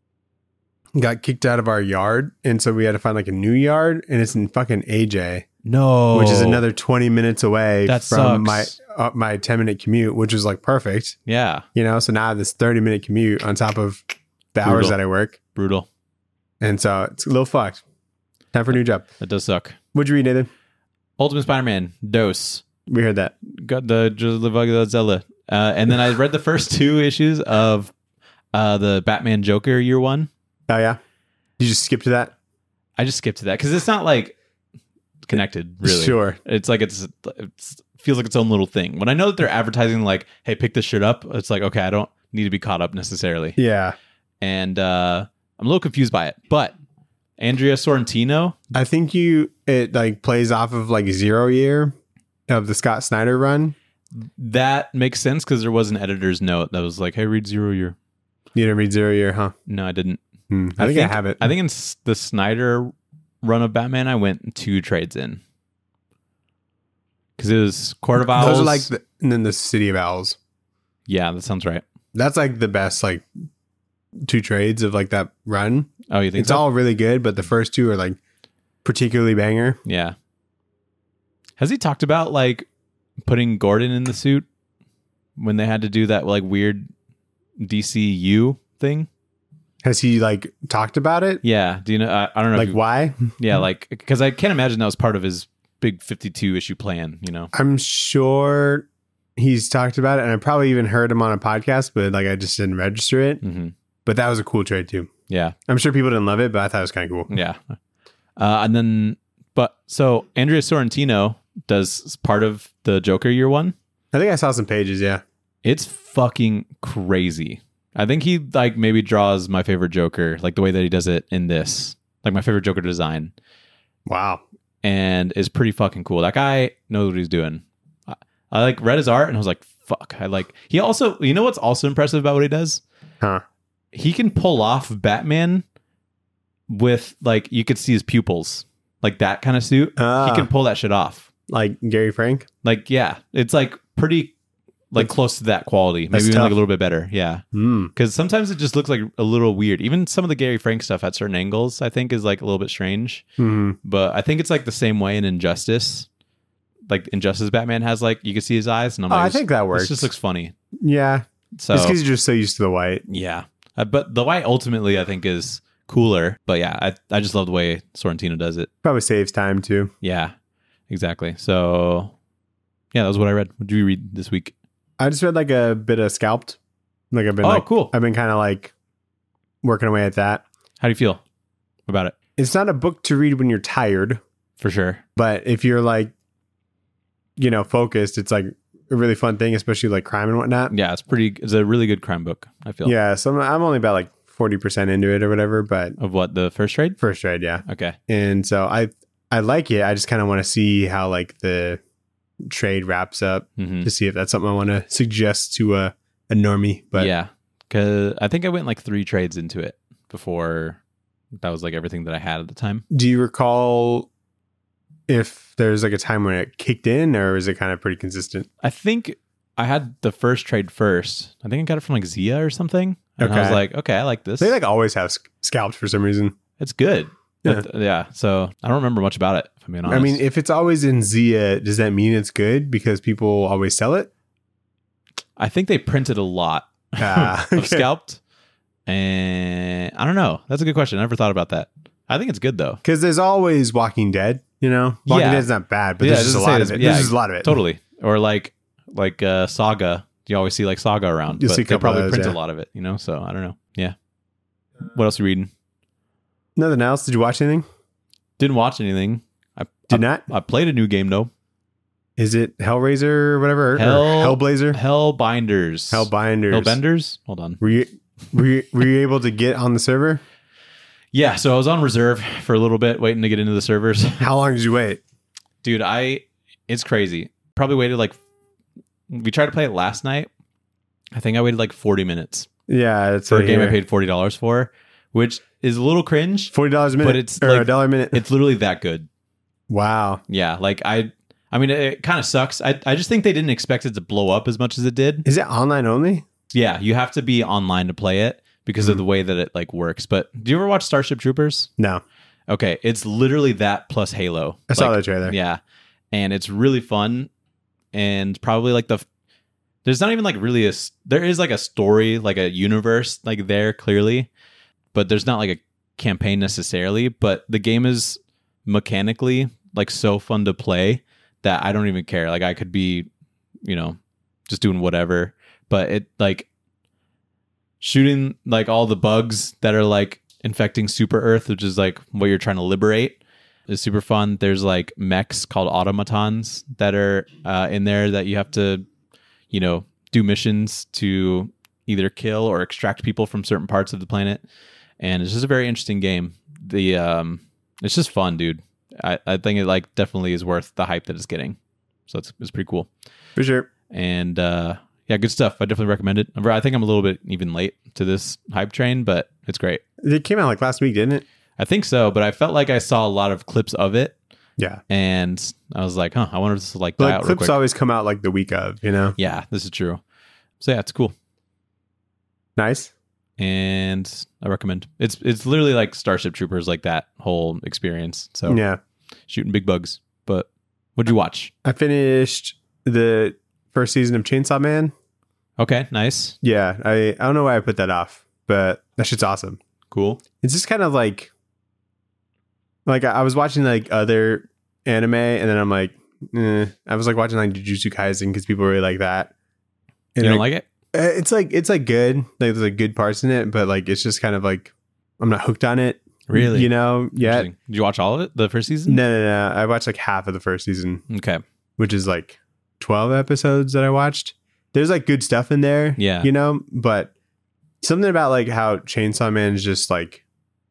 got kicked out of our yard. And so we had to find like a new yard, and it's in fucking A J, no, which is another twenty minutes away That from my sucks. uh, my ten minute commute, which is like perfect, yeah, you know? So now I have this thirty minute commute on top of the hours Brutal. that I work. brutal. And so it's a little fucked. Time for a new job. That does suck. What'd you read, Nathan? Ultimate Spider-Man Dose. We heard that. Got the Godzilla, uh, and then I read the first two issues of uh, the Batman Joker year one. Oh, yeah? You just skip to that? I just skipped to that because it's not like connected, really. Sure. It's like it's, it's feels like its own little thing. When I know that they're advertising like, "Hey, pick this shit up," it's like, okay, I don't need to be caught up necessarily. Yeah. And uh, I'm a little confused by it. But Andrea Sorrentino, I think you, it like plays off of like Zero Year of the Scott Snyder run. that makes sense because there was an editor's note that was like, "Hey, read Zero Year." You didn't read Zero Year, huh? No, I didn't. Hmm. I, think, I have it. I think in s- the Snyder run of Batman, I went two trades in because it was Court of Owls. Those are like, the, and then the City of Owls. yeah, that sounds right. That's like the best like two trades of like that run. Oh, you think It's so? all really good, but the first two are like particularly banger. Yeah. Has he talked about like putting Gordon in the suit when they had to do that like weird D C U thing? Has he like talked about it? Yeah. Do you know? I, I don't know. Like if you- why? yeah, like because I can't imagine that was part of his big fifty-two issue plan. You know? I'm sure he's talked about it, and I probably even heard him on a podcast, but like I just didn't register it. hmm But that was a cool trade too. Yeah. I'm sure people didn't love it, but I thought it was kind of cool. Yeah. Uh, and then, but so Andrea Sorrentino does part of the Joker year one. I think I saw some pages. Yeah. It's fucking crazy. I think he like maybe draws my favorite Joker, like the way that he does it in this, like my favorite Joker design, Wow. and is pretty fucking cool. That guy knows what he's doing. I, I like read his art and I was like, fuck. I like, he also, you know what's also impressive about what he does? Huh. He can pull off Batman with like, you could see his pupils, like that kind of suit. Ah. He can pull that shit off. Like Gary Frank. Like, yeah, it's like pretty like close to that quality. Maybe That's even like tough. a little bit better. Yeah. Hmm. Because sometimes it just looks like a little weird. Even some of the Gary Frank stuff at certain angles, I think, is like a little bit strange. Hmm. But I think it's like the same way in Injustice. Like Injustice Batman has like, you can see his eyes. And I'm Oh, like, I this- think that works. This just looks funny. Yeah. So, It's because you're just so used to the white. yeah. Uh, but the white ultimately, I think, is cooler. But yeah, I, I just love the way Sorrentino does it. Probably saves time too. Yeah, exactly. So, yeah, that was what I read. What did you read this week? I just read like a bit of Scalped. Like I've been Oh, like, cool. I've been kind of like working away at that. How do you feel about it? It's not a book to read when you're tired, For sure. but if you're like, you know, focused, it's like a really fun thing, especially like crime and whatnot. Yeah, it's pretty. It's a really good crime book. I feel. Yeah. So I'm, I'm only about like forty percent into it or whatever, but Of what, the first trade? first trade, yeah. Okay. And so I, I like it. I just kind of want to see how like the trade wraps up hmm to see if that's something I want to suggest to a, a normie. But yeah, because I think I went like three trades into it before. That was like everything that I had at the time. do you recall if there's like a time when it kicked in, or is it kind of pretty consistent? I think I had the first trade first. I think I got it from like Zia or something. And I was Okay. like, okay, I like this. They like always have sc- scalped for some reason. It's good. Yeah. But, yeah. So I don't remember much about it, if I'm being honest. I mean, if it's always in Zia, does that mean it's good because people always sell it? I think they printed a lot Ah, of okay. scalped. And I don't know. That's a good question. I never thought about that. I think it's good though. Because there's always Walking Dead. You know, Walking Yeah. Dead's not bad, but Yeah, there's it just a doesn't say lot it's- of it. yeah, There's just a lot of it. Totally. Or like like uh Saga. You always see like Saga around. You'll but see a they couple of probably those, print yeah. a lot of it, you know? So I don't know. Yeah. What else are you reading? Nothing else? Did you watch anything? Didn't watch anything. I Did I, not? I played a new game though. Is it Hellraiser or whatever? Hell or Hellblazer? Hellbinders. Hellbinders. Hellbenders? Hold on. Were you, were, you, were you able to get on the server? Yeah, so I was on reserve for a little bit waiting to get into the servers. How long did you wait? Dude, I it's crazy. Probably waited like we tried to play it last night I think I waited like forty minutes Yeah, it's for a game I here. paid forty dollars for, which is a little cringe. forty dollars a minute, But it's or like- a dollar a minute. It's literally that good. Wow. Yeah, like I, I mean, it, it kind of sucks. I, I just think they didn't expect it to blow up as much as it did. Is it online only? Yeah, you have to be online to play it because of Mhm. the way that it like works. But do you ever watch Starship Troopers? No. Okay, it's literally that plus Halo. I saw Like, the trailer. Yeah, and it's really fun, and probably like the. There's not even like really a. s- There is like a story, like a universe, like there clearly, but there's not like a campaign necessarily. But the game is mechanically like so fun to play that I don't even care. Like I could be, you know, just doing whatever. But it like shooting like all the bugs that are like infecting Super Earth, which is like what you're trying to liberate, is super fun. There's like mechs called automatons that are uh, in there that you have to, you know, do missions to either kill or extract people from certain parts of the planet. And it's just a very interesting game. The um, it's just fun, dude. I, I think it like definitely is worth the hype that it's getting. So it's it's pretty cool. For sure. And uh, yeah, good stuff. I definitely recommend it. I think I'm a little bit even late to this hype train, but it's great. It came out like last week, didn't it? I think so, but I felt like I saw a lot of clips of it, Yeah. and I was like, huh, I wonder if this will like die But out real clips quick. always come out like the week of, you know? Yeah, this is true. So yeah, it's cool, Nice. and I recommend. It's it's literally like Starship Troopers, like that whole experience. So Yeah. shooting big bugs. But what'd you watch? I finished the first season of Chainsaw Man. Okay, nice, Yeah. I, I don't know why I put that off, but that shit's awesome. cool. It's just kind of like, like I I was watching like other anime and then I'm like, eh. I was like watching like Jujutsu Kaisen because people really like that. You And don't I- like it? Uh, it's like it's like good, like there's like good parts in it, but like it's just kind of like I'm not hooked on it. Really? You know? Yeah. Interesting. Did you watch all of it? The first season? No, no, no. I watched like half of the first season, Okay. which is like twelve episodes that I watched. There's like good stuff in there. Yeah. You know, but something about like how Chainsaw Man is just like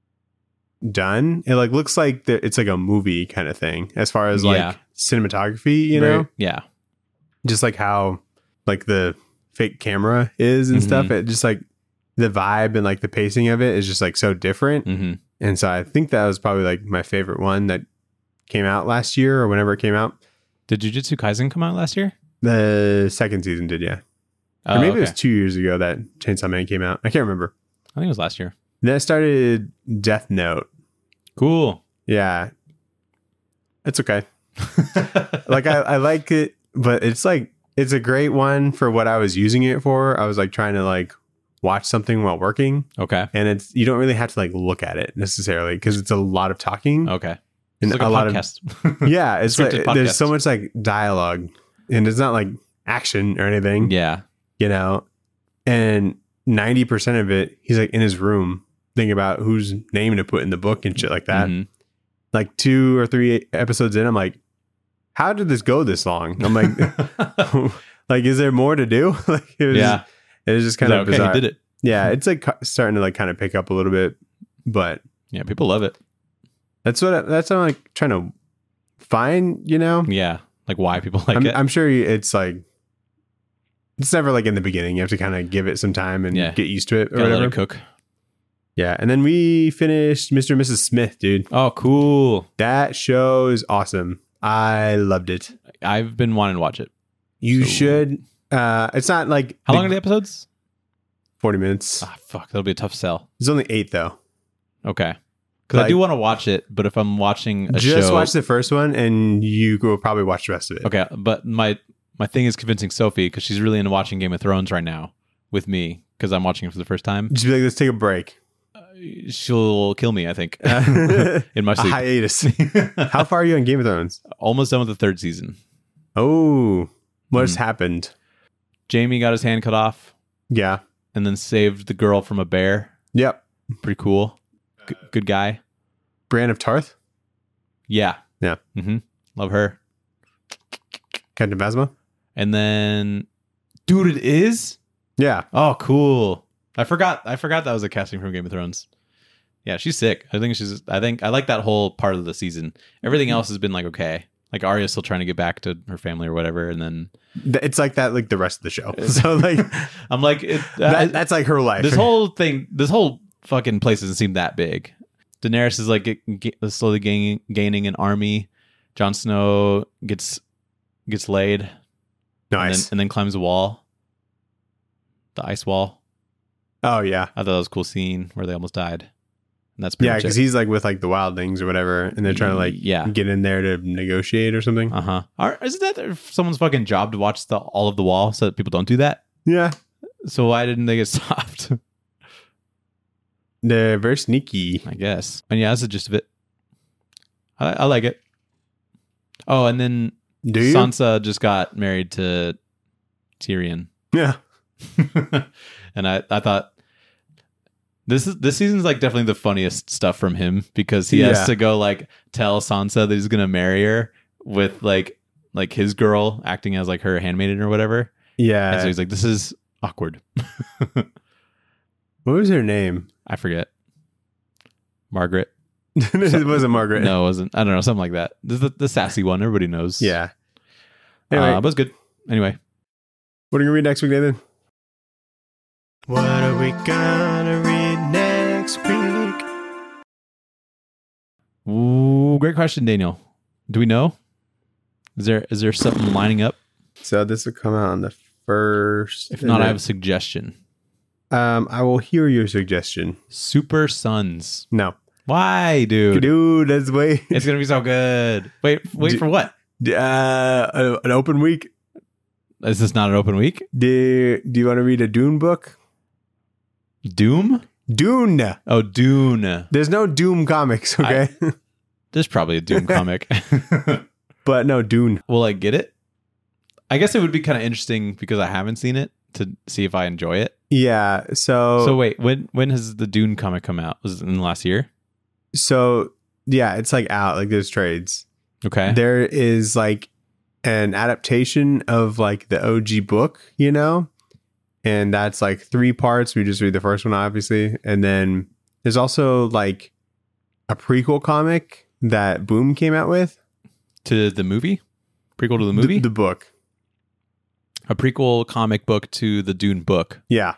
done. It like looks like the, it's like a movie kind of thing as far as like Yeah. cinematography, you Very- know, Yeah. just like how like the fake camera is and Mhm. stuff. It just like the vibe and like the pacing of it is just like so different. hmm And so I think that was probably like my favorite one that came out last year or whenever it came out. Did Jujutsu Kaisen come out last year? The second season did, yeah. Oh, or maybe okay. it was two years ago that Chainsaw Man came out. I can't remember. I think it was last year. Then I started Death Note. Cool. Yeah. It's okay. Like I, I like it, but it's like it's a great one for what I was using it for. I was like trying to like watch something while working. Okay. And it's you don't really have to like look at it necessarily because it's a lot of talking. Okay. and It's like a, a, lot podcast. of yeah, it's like Scripted there's podcast. so much like dialogue and it's not like action or anything. yeah. You know, and ninety percent of it, he's like in his room thinking about whose name to put in the book and shit like that. Mhm. Like two or three episodes in, I'm like, how did this go this long? I'm like, like, is there more to do? Like, it was, yeah. it was just Is kind that of okay, bizarre. he did it. Yeah, it's like cu- starting to like kind of pick up a little bit, but Yeah. People love it. that's what I, that's what I'm like trying to find. You know, Yeah. Like why people like I'm, it. I'm sure it's like it's never like in the beginning. You have to kind of give it some time and Yeah. get used to it or Gotta let whatever. it cook. Yeah, and then we finished Mister and Missus Smith, dude. Oh, cool. That show is awesome. I loved it. I've been wanting to watch it. You So- should. Uh, it's not like How the- long are the episodes? forty minutes. Ah, fuck. That'll be a tough sell. It's only eight though. Okay. Because I Like- do want to watch it, but if I'm watching a Just show, watch the first one, and you will probably watch the rest of it. okay. But my my thing is convincing Sophie because she's really into watching Game of Thrones right now with me because I'm watching it for the first time. Just be like, let's take a break. She'll kill me, I think, a in my sleep. hiatus. How far are you on Game of Thrones? Almost done with the third season. Oh, what has Mm. happened? Jamie got his hand cut off Yeah. and then saved the girl from a bear. Yep. Pretty cool. G- good guy. Brienne of Tarth. Yeah. Yeah. hmm Love her. Captain Phasma. And then, dude, it is. Yeah. Oh, cool. I forgot. I forgot that was a casting from Game of Thrones. Yeah, she's sick. I think she's. I think I like that whole part of the season. Everything else has been like okay. Like Arya's still trying to get back to her family or whatever, and then Th- It's like that, like the rest of the show. So like, I'm like, it, that, that's like her life. this whole thing, this whole fucking place doesn't seem that big. Daenerys is like get, get, slowly gaining gaining an army. Jon Snow gets gets laid, and then, nice. and then climbs a wall, the ice wall. Oh yeah, I thought that was a cool scene where they almost died. And that's pretty yeah, much because it. he's like with like the wildlings or whatever, and they're trying to like Yeah. get in there to negotiate or something. Uh huh. Isn't that someone's fucking job to watch the all of the wall so that people don't do that? Yeah, So why didn't they get stopped? they're very sneaky. I guess. And yeah, that's the gist of it. I, I like it. Oh, and then Do you? Sansa just got married to Tyrion. Yeah, And I, I thought this is this season's like definitely the funniest stuff from him because he Yeah. has to go like tell Sansa that he's gonna marry her with like like his girl acting as like her handmaiden or whatever. yeah. And so he's like, this is awkward. What was her name? I forget. Margaret. It wasn't Margaret. No, it wasn't. I don't know, something like that. This is the, the sassy one. Everybody knows. Yeah. Anyway, Uh, but it's good. Anyway. what are you gonna read next week, Nathan? What are we gonna read next week? Ooh, great question, Daniel. Do we know? Is there is there something lining up? So this will come out on the first. If not, I have a suggestion. Um, I will hear your suggestion. Super Sons. No, Why, dude? dude, that's way. It's gonna be so good. Wait, wait Do- for what? Uh, an open week. Is this not an open week? Do Do you want to read a Dune book? Doom? Dune. Oh, Dune. There's no Doom comics, okay? There's probably a Doom comic. But no Dune. Will I get it? I guess it would be kind of interesting because I haven't seen it to see if I enjoy it. Yeah. So So wait, when when has the Dune comic come out? Was it in the last year? so yeah, it's like out. Like there's trades. Okay. There is like an adaptation of like the O G book, you know, and that's like three parts. We just read the first one, obviously, and then there's also like a prequel comic that Boom came out with. To the movie? Prequel to the movie? The, the book. A prequel comic book to the Dune book. Yeah.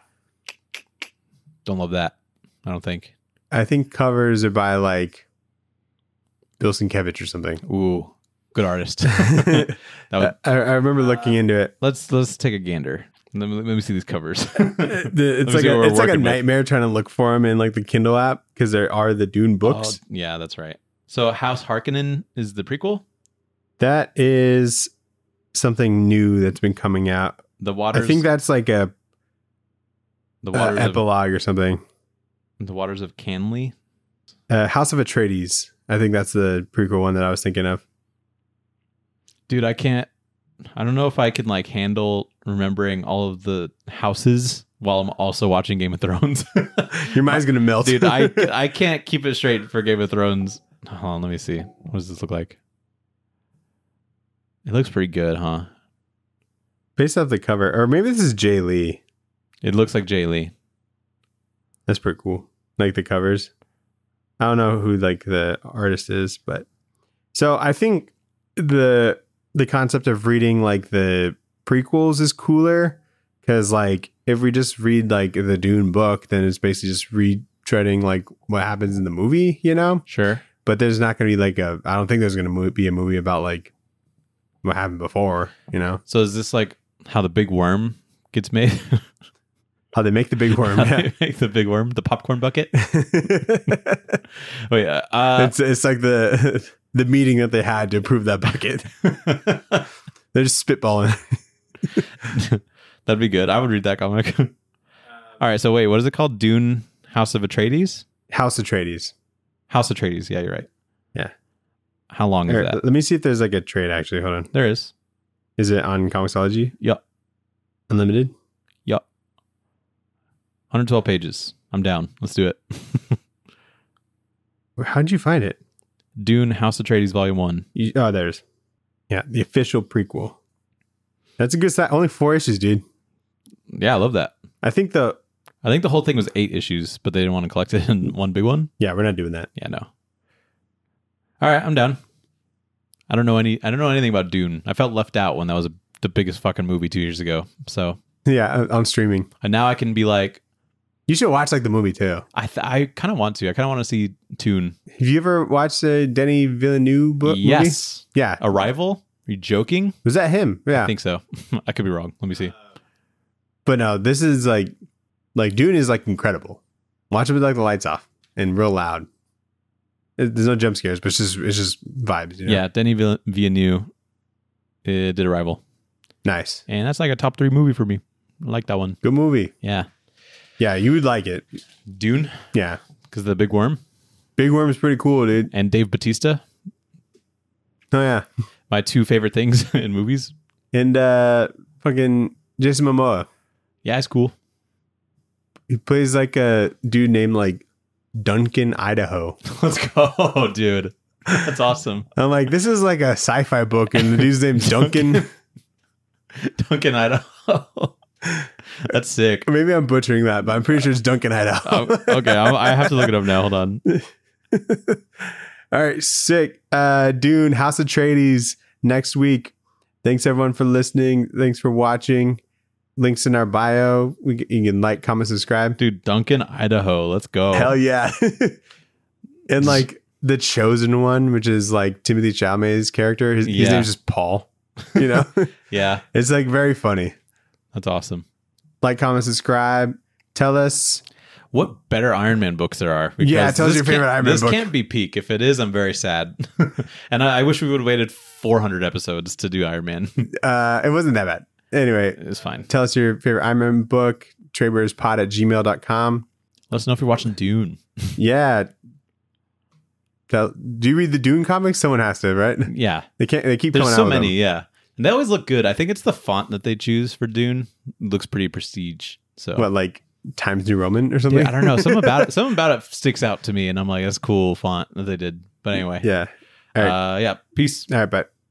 Don't love that. I don't think. I think covers are by like Bill Sienkiewicz or something. Ooh, good artist. that would, I, I remember looking into it. let's let's take a gander. Let me, let me see these covers. The- me it's like see what a, we're it's like a working with. nightmare trying to look for them in like the Kindle app because there are the Dune books. Oh, yeah, that's right. So House Harkonnen is the prequel. That is something new that's been coming out. The waters. I think that's like a the uh, waters of epilogue or something. the waters of Canley. Uh, House of Atreides. I think that's the prequel one that I was thinking of. Dude, I can't. I don't know if I can like handle remembering all of the houses while I'm also watching Game of Thrones. Your mind's gonna melt, Dude, I I can't keep it straight for Game of Thrones. Hold on, let me see. What does this look like? It looks pretty good, huh? Based off the cover, or maybe this is Jay Lee. It looks like Jay Lee. That's pretty cool. Like the covers. I don't know who like the artist is, but so I think the the concept of reading like the prequels is cooler because like if we just read like the Dune book, then it's basically just retreading like what happens in the movie, you know. Sure. But there's not going to be like a. I don't think there's going to be a movie about like what happened before, you know. So is this like how the big worm gets made? How they make the big worm. How Yeah. they make the big worm, the popcorn bucket? Wait, uh, uh, it's it's like the the meeting that they had to approve that bucket. They're just spitballing. that'd be good. I would read that comic. All right, so wait, what is it called? Dune House of Atreides? House Atreides. House Atreides. Yeah, you're right. Yeah. How long is Here, that? let me see if there's like a trade. Actually, hold on. There is. Is it on Comixology? Yup. Unlimited. Yup. one hundred twelve pages. I'm down. Let's do it. How'd you find it? Dune House Atreides Volume One. You, oh, there's. Yeah, the official prequel. That's a good size. Only four issues, dude. Yeah, I love that. I think the. I think the whole thing was eight issues, but they didn't want to collect it in one big one. Yeah, we're not doing that. Yeah, no. All right, I'm down. I don't know any. I don't know anything about Dune. I felt left out when that was a, the biggest fucking movie two years ago. So Yeah, on streaming. and now I can be like, You should watch like the movie too. I th- I kind of want to. I kind of want to see Dune. Have you ever watched the Denis Villeneuve book? Movie? Yes. Yeah. Arrival. Are you joking? Was that him? Yeah. I think so. I could be wrong. Let me see. But no, this is like, like Dune is like incredible. Watch it with like the lights off and real loud. It, there's no jump scares, but it's just it's just vibes. You know? Yeah, Denis Vill- Villeneuve uh, did Arrival, Nice. and that's like a top three movie for me. I like that one. Good movie. Yeah, Yeah, you would like it. Dune Yeah. because of the big worm Big Worm is pretty cool, dude. and Dave Bautista. Oh yeah. My two favorite things in movies. And uh fucking Jason Momoa. Yeah, it's cool. He plays like a dude named like Duncan, Idaho. Let's go, dude. That's awesome. I'm like, this is like a sci-fi book, and the dude's named Duncan. Duncan, Idaho. That's sick. Maybe I'm butchering that, but I'm pretty sure it's Duncan, Idaho. Oh, okay, I'm, I have to look it up now. Hold on. All right, sick. Uh, Dune, House Atreides next week. Thanks everyone for listening. Thanks for watching. Links in our bio. We can, you can like, comment, subscribe. Dude, Duncan, Idaho. Let's go. Hell yeah. And like the chosen one, which is like Timothy Chalamet's character. His, his Yeah. name's just Paul. You know, Yeah, it's like very funny. that's awesome. Like, comment, subscribe. Tell us. What better Iron Man books there are? Yeah, Because tell us this your favorite can't- Iron Man This book. can't be peak. If it is, I'm very sad. And I, I wish we would have waited four hundred episodes to do Iron Man. Uh, it wasn't that bad. Anyway, It's fine. tell us your favorite Iron Man book. Traderspod at gmail dot com. Let us know if you're watching Dune. Yeah. Tell, do you read the Dune comics? Someone has to, right? Yeah, They can't. They keep there's coming so out with many. them. Yeah, and they always look good. I think it's the font that they choose for Dune. It looks pretty prestige. So What, like Times New Roman or something? yeah, I don't know. Something about it. Something about it sticks out to me, and I'm like, that's cool font that they did. But anyway, Yeah. All right. uh, yeah. Peace. All right. Bye.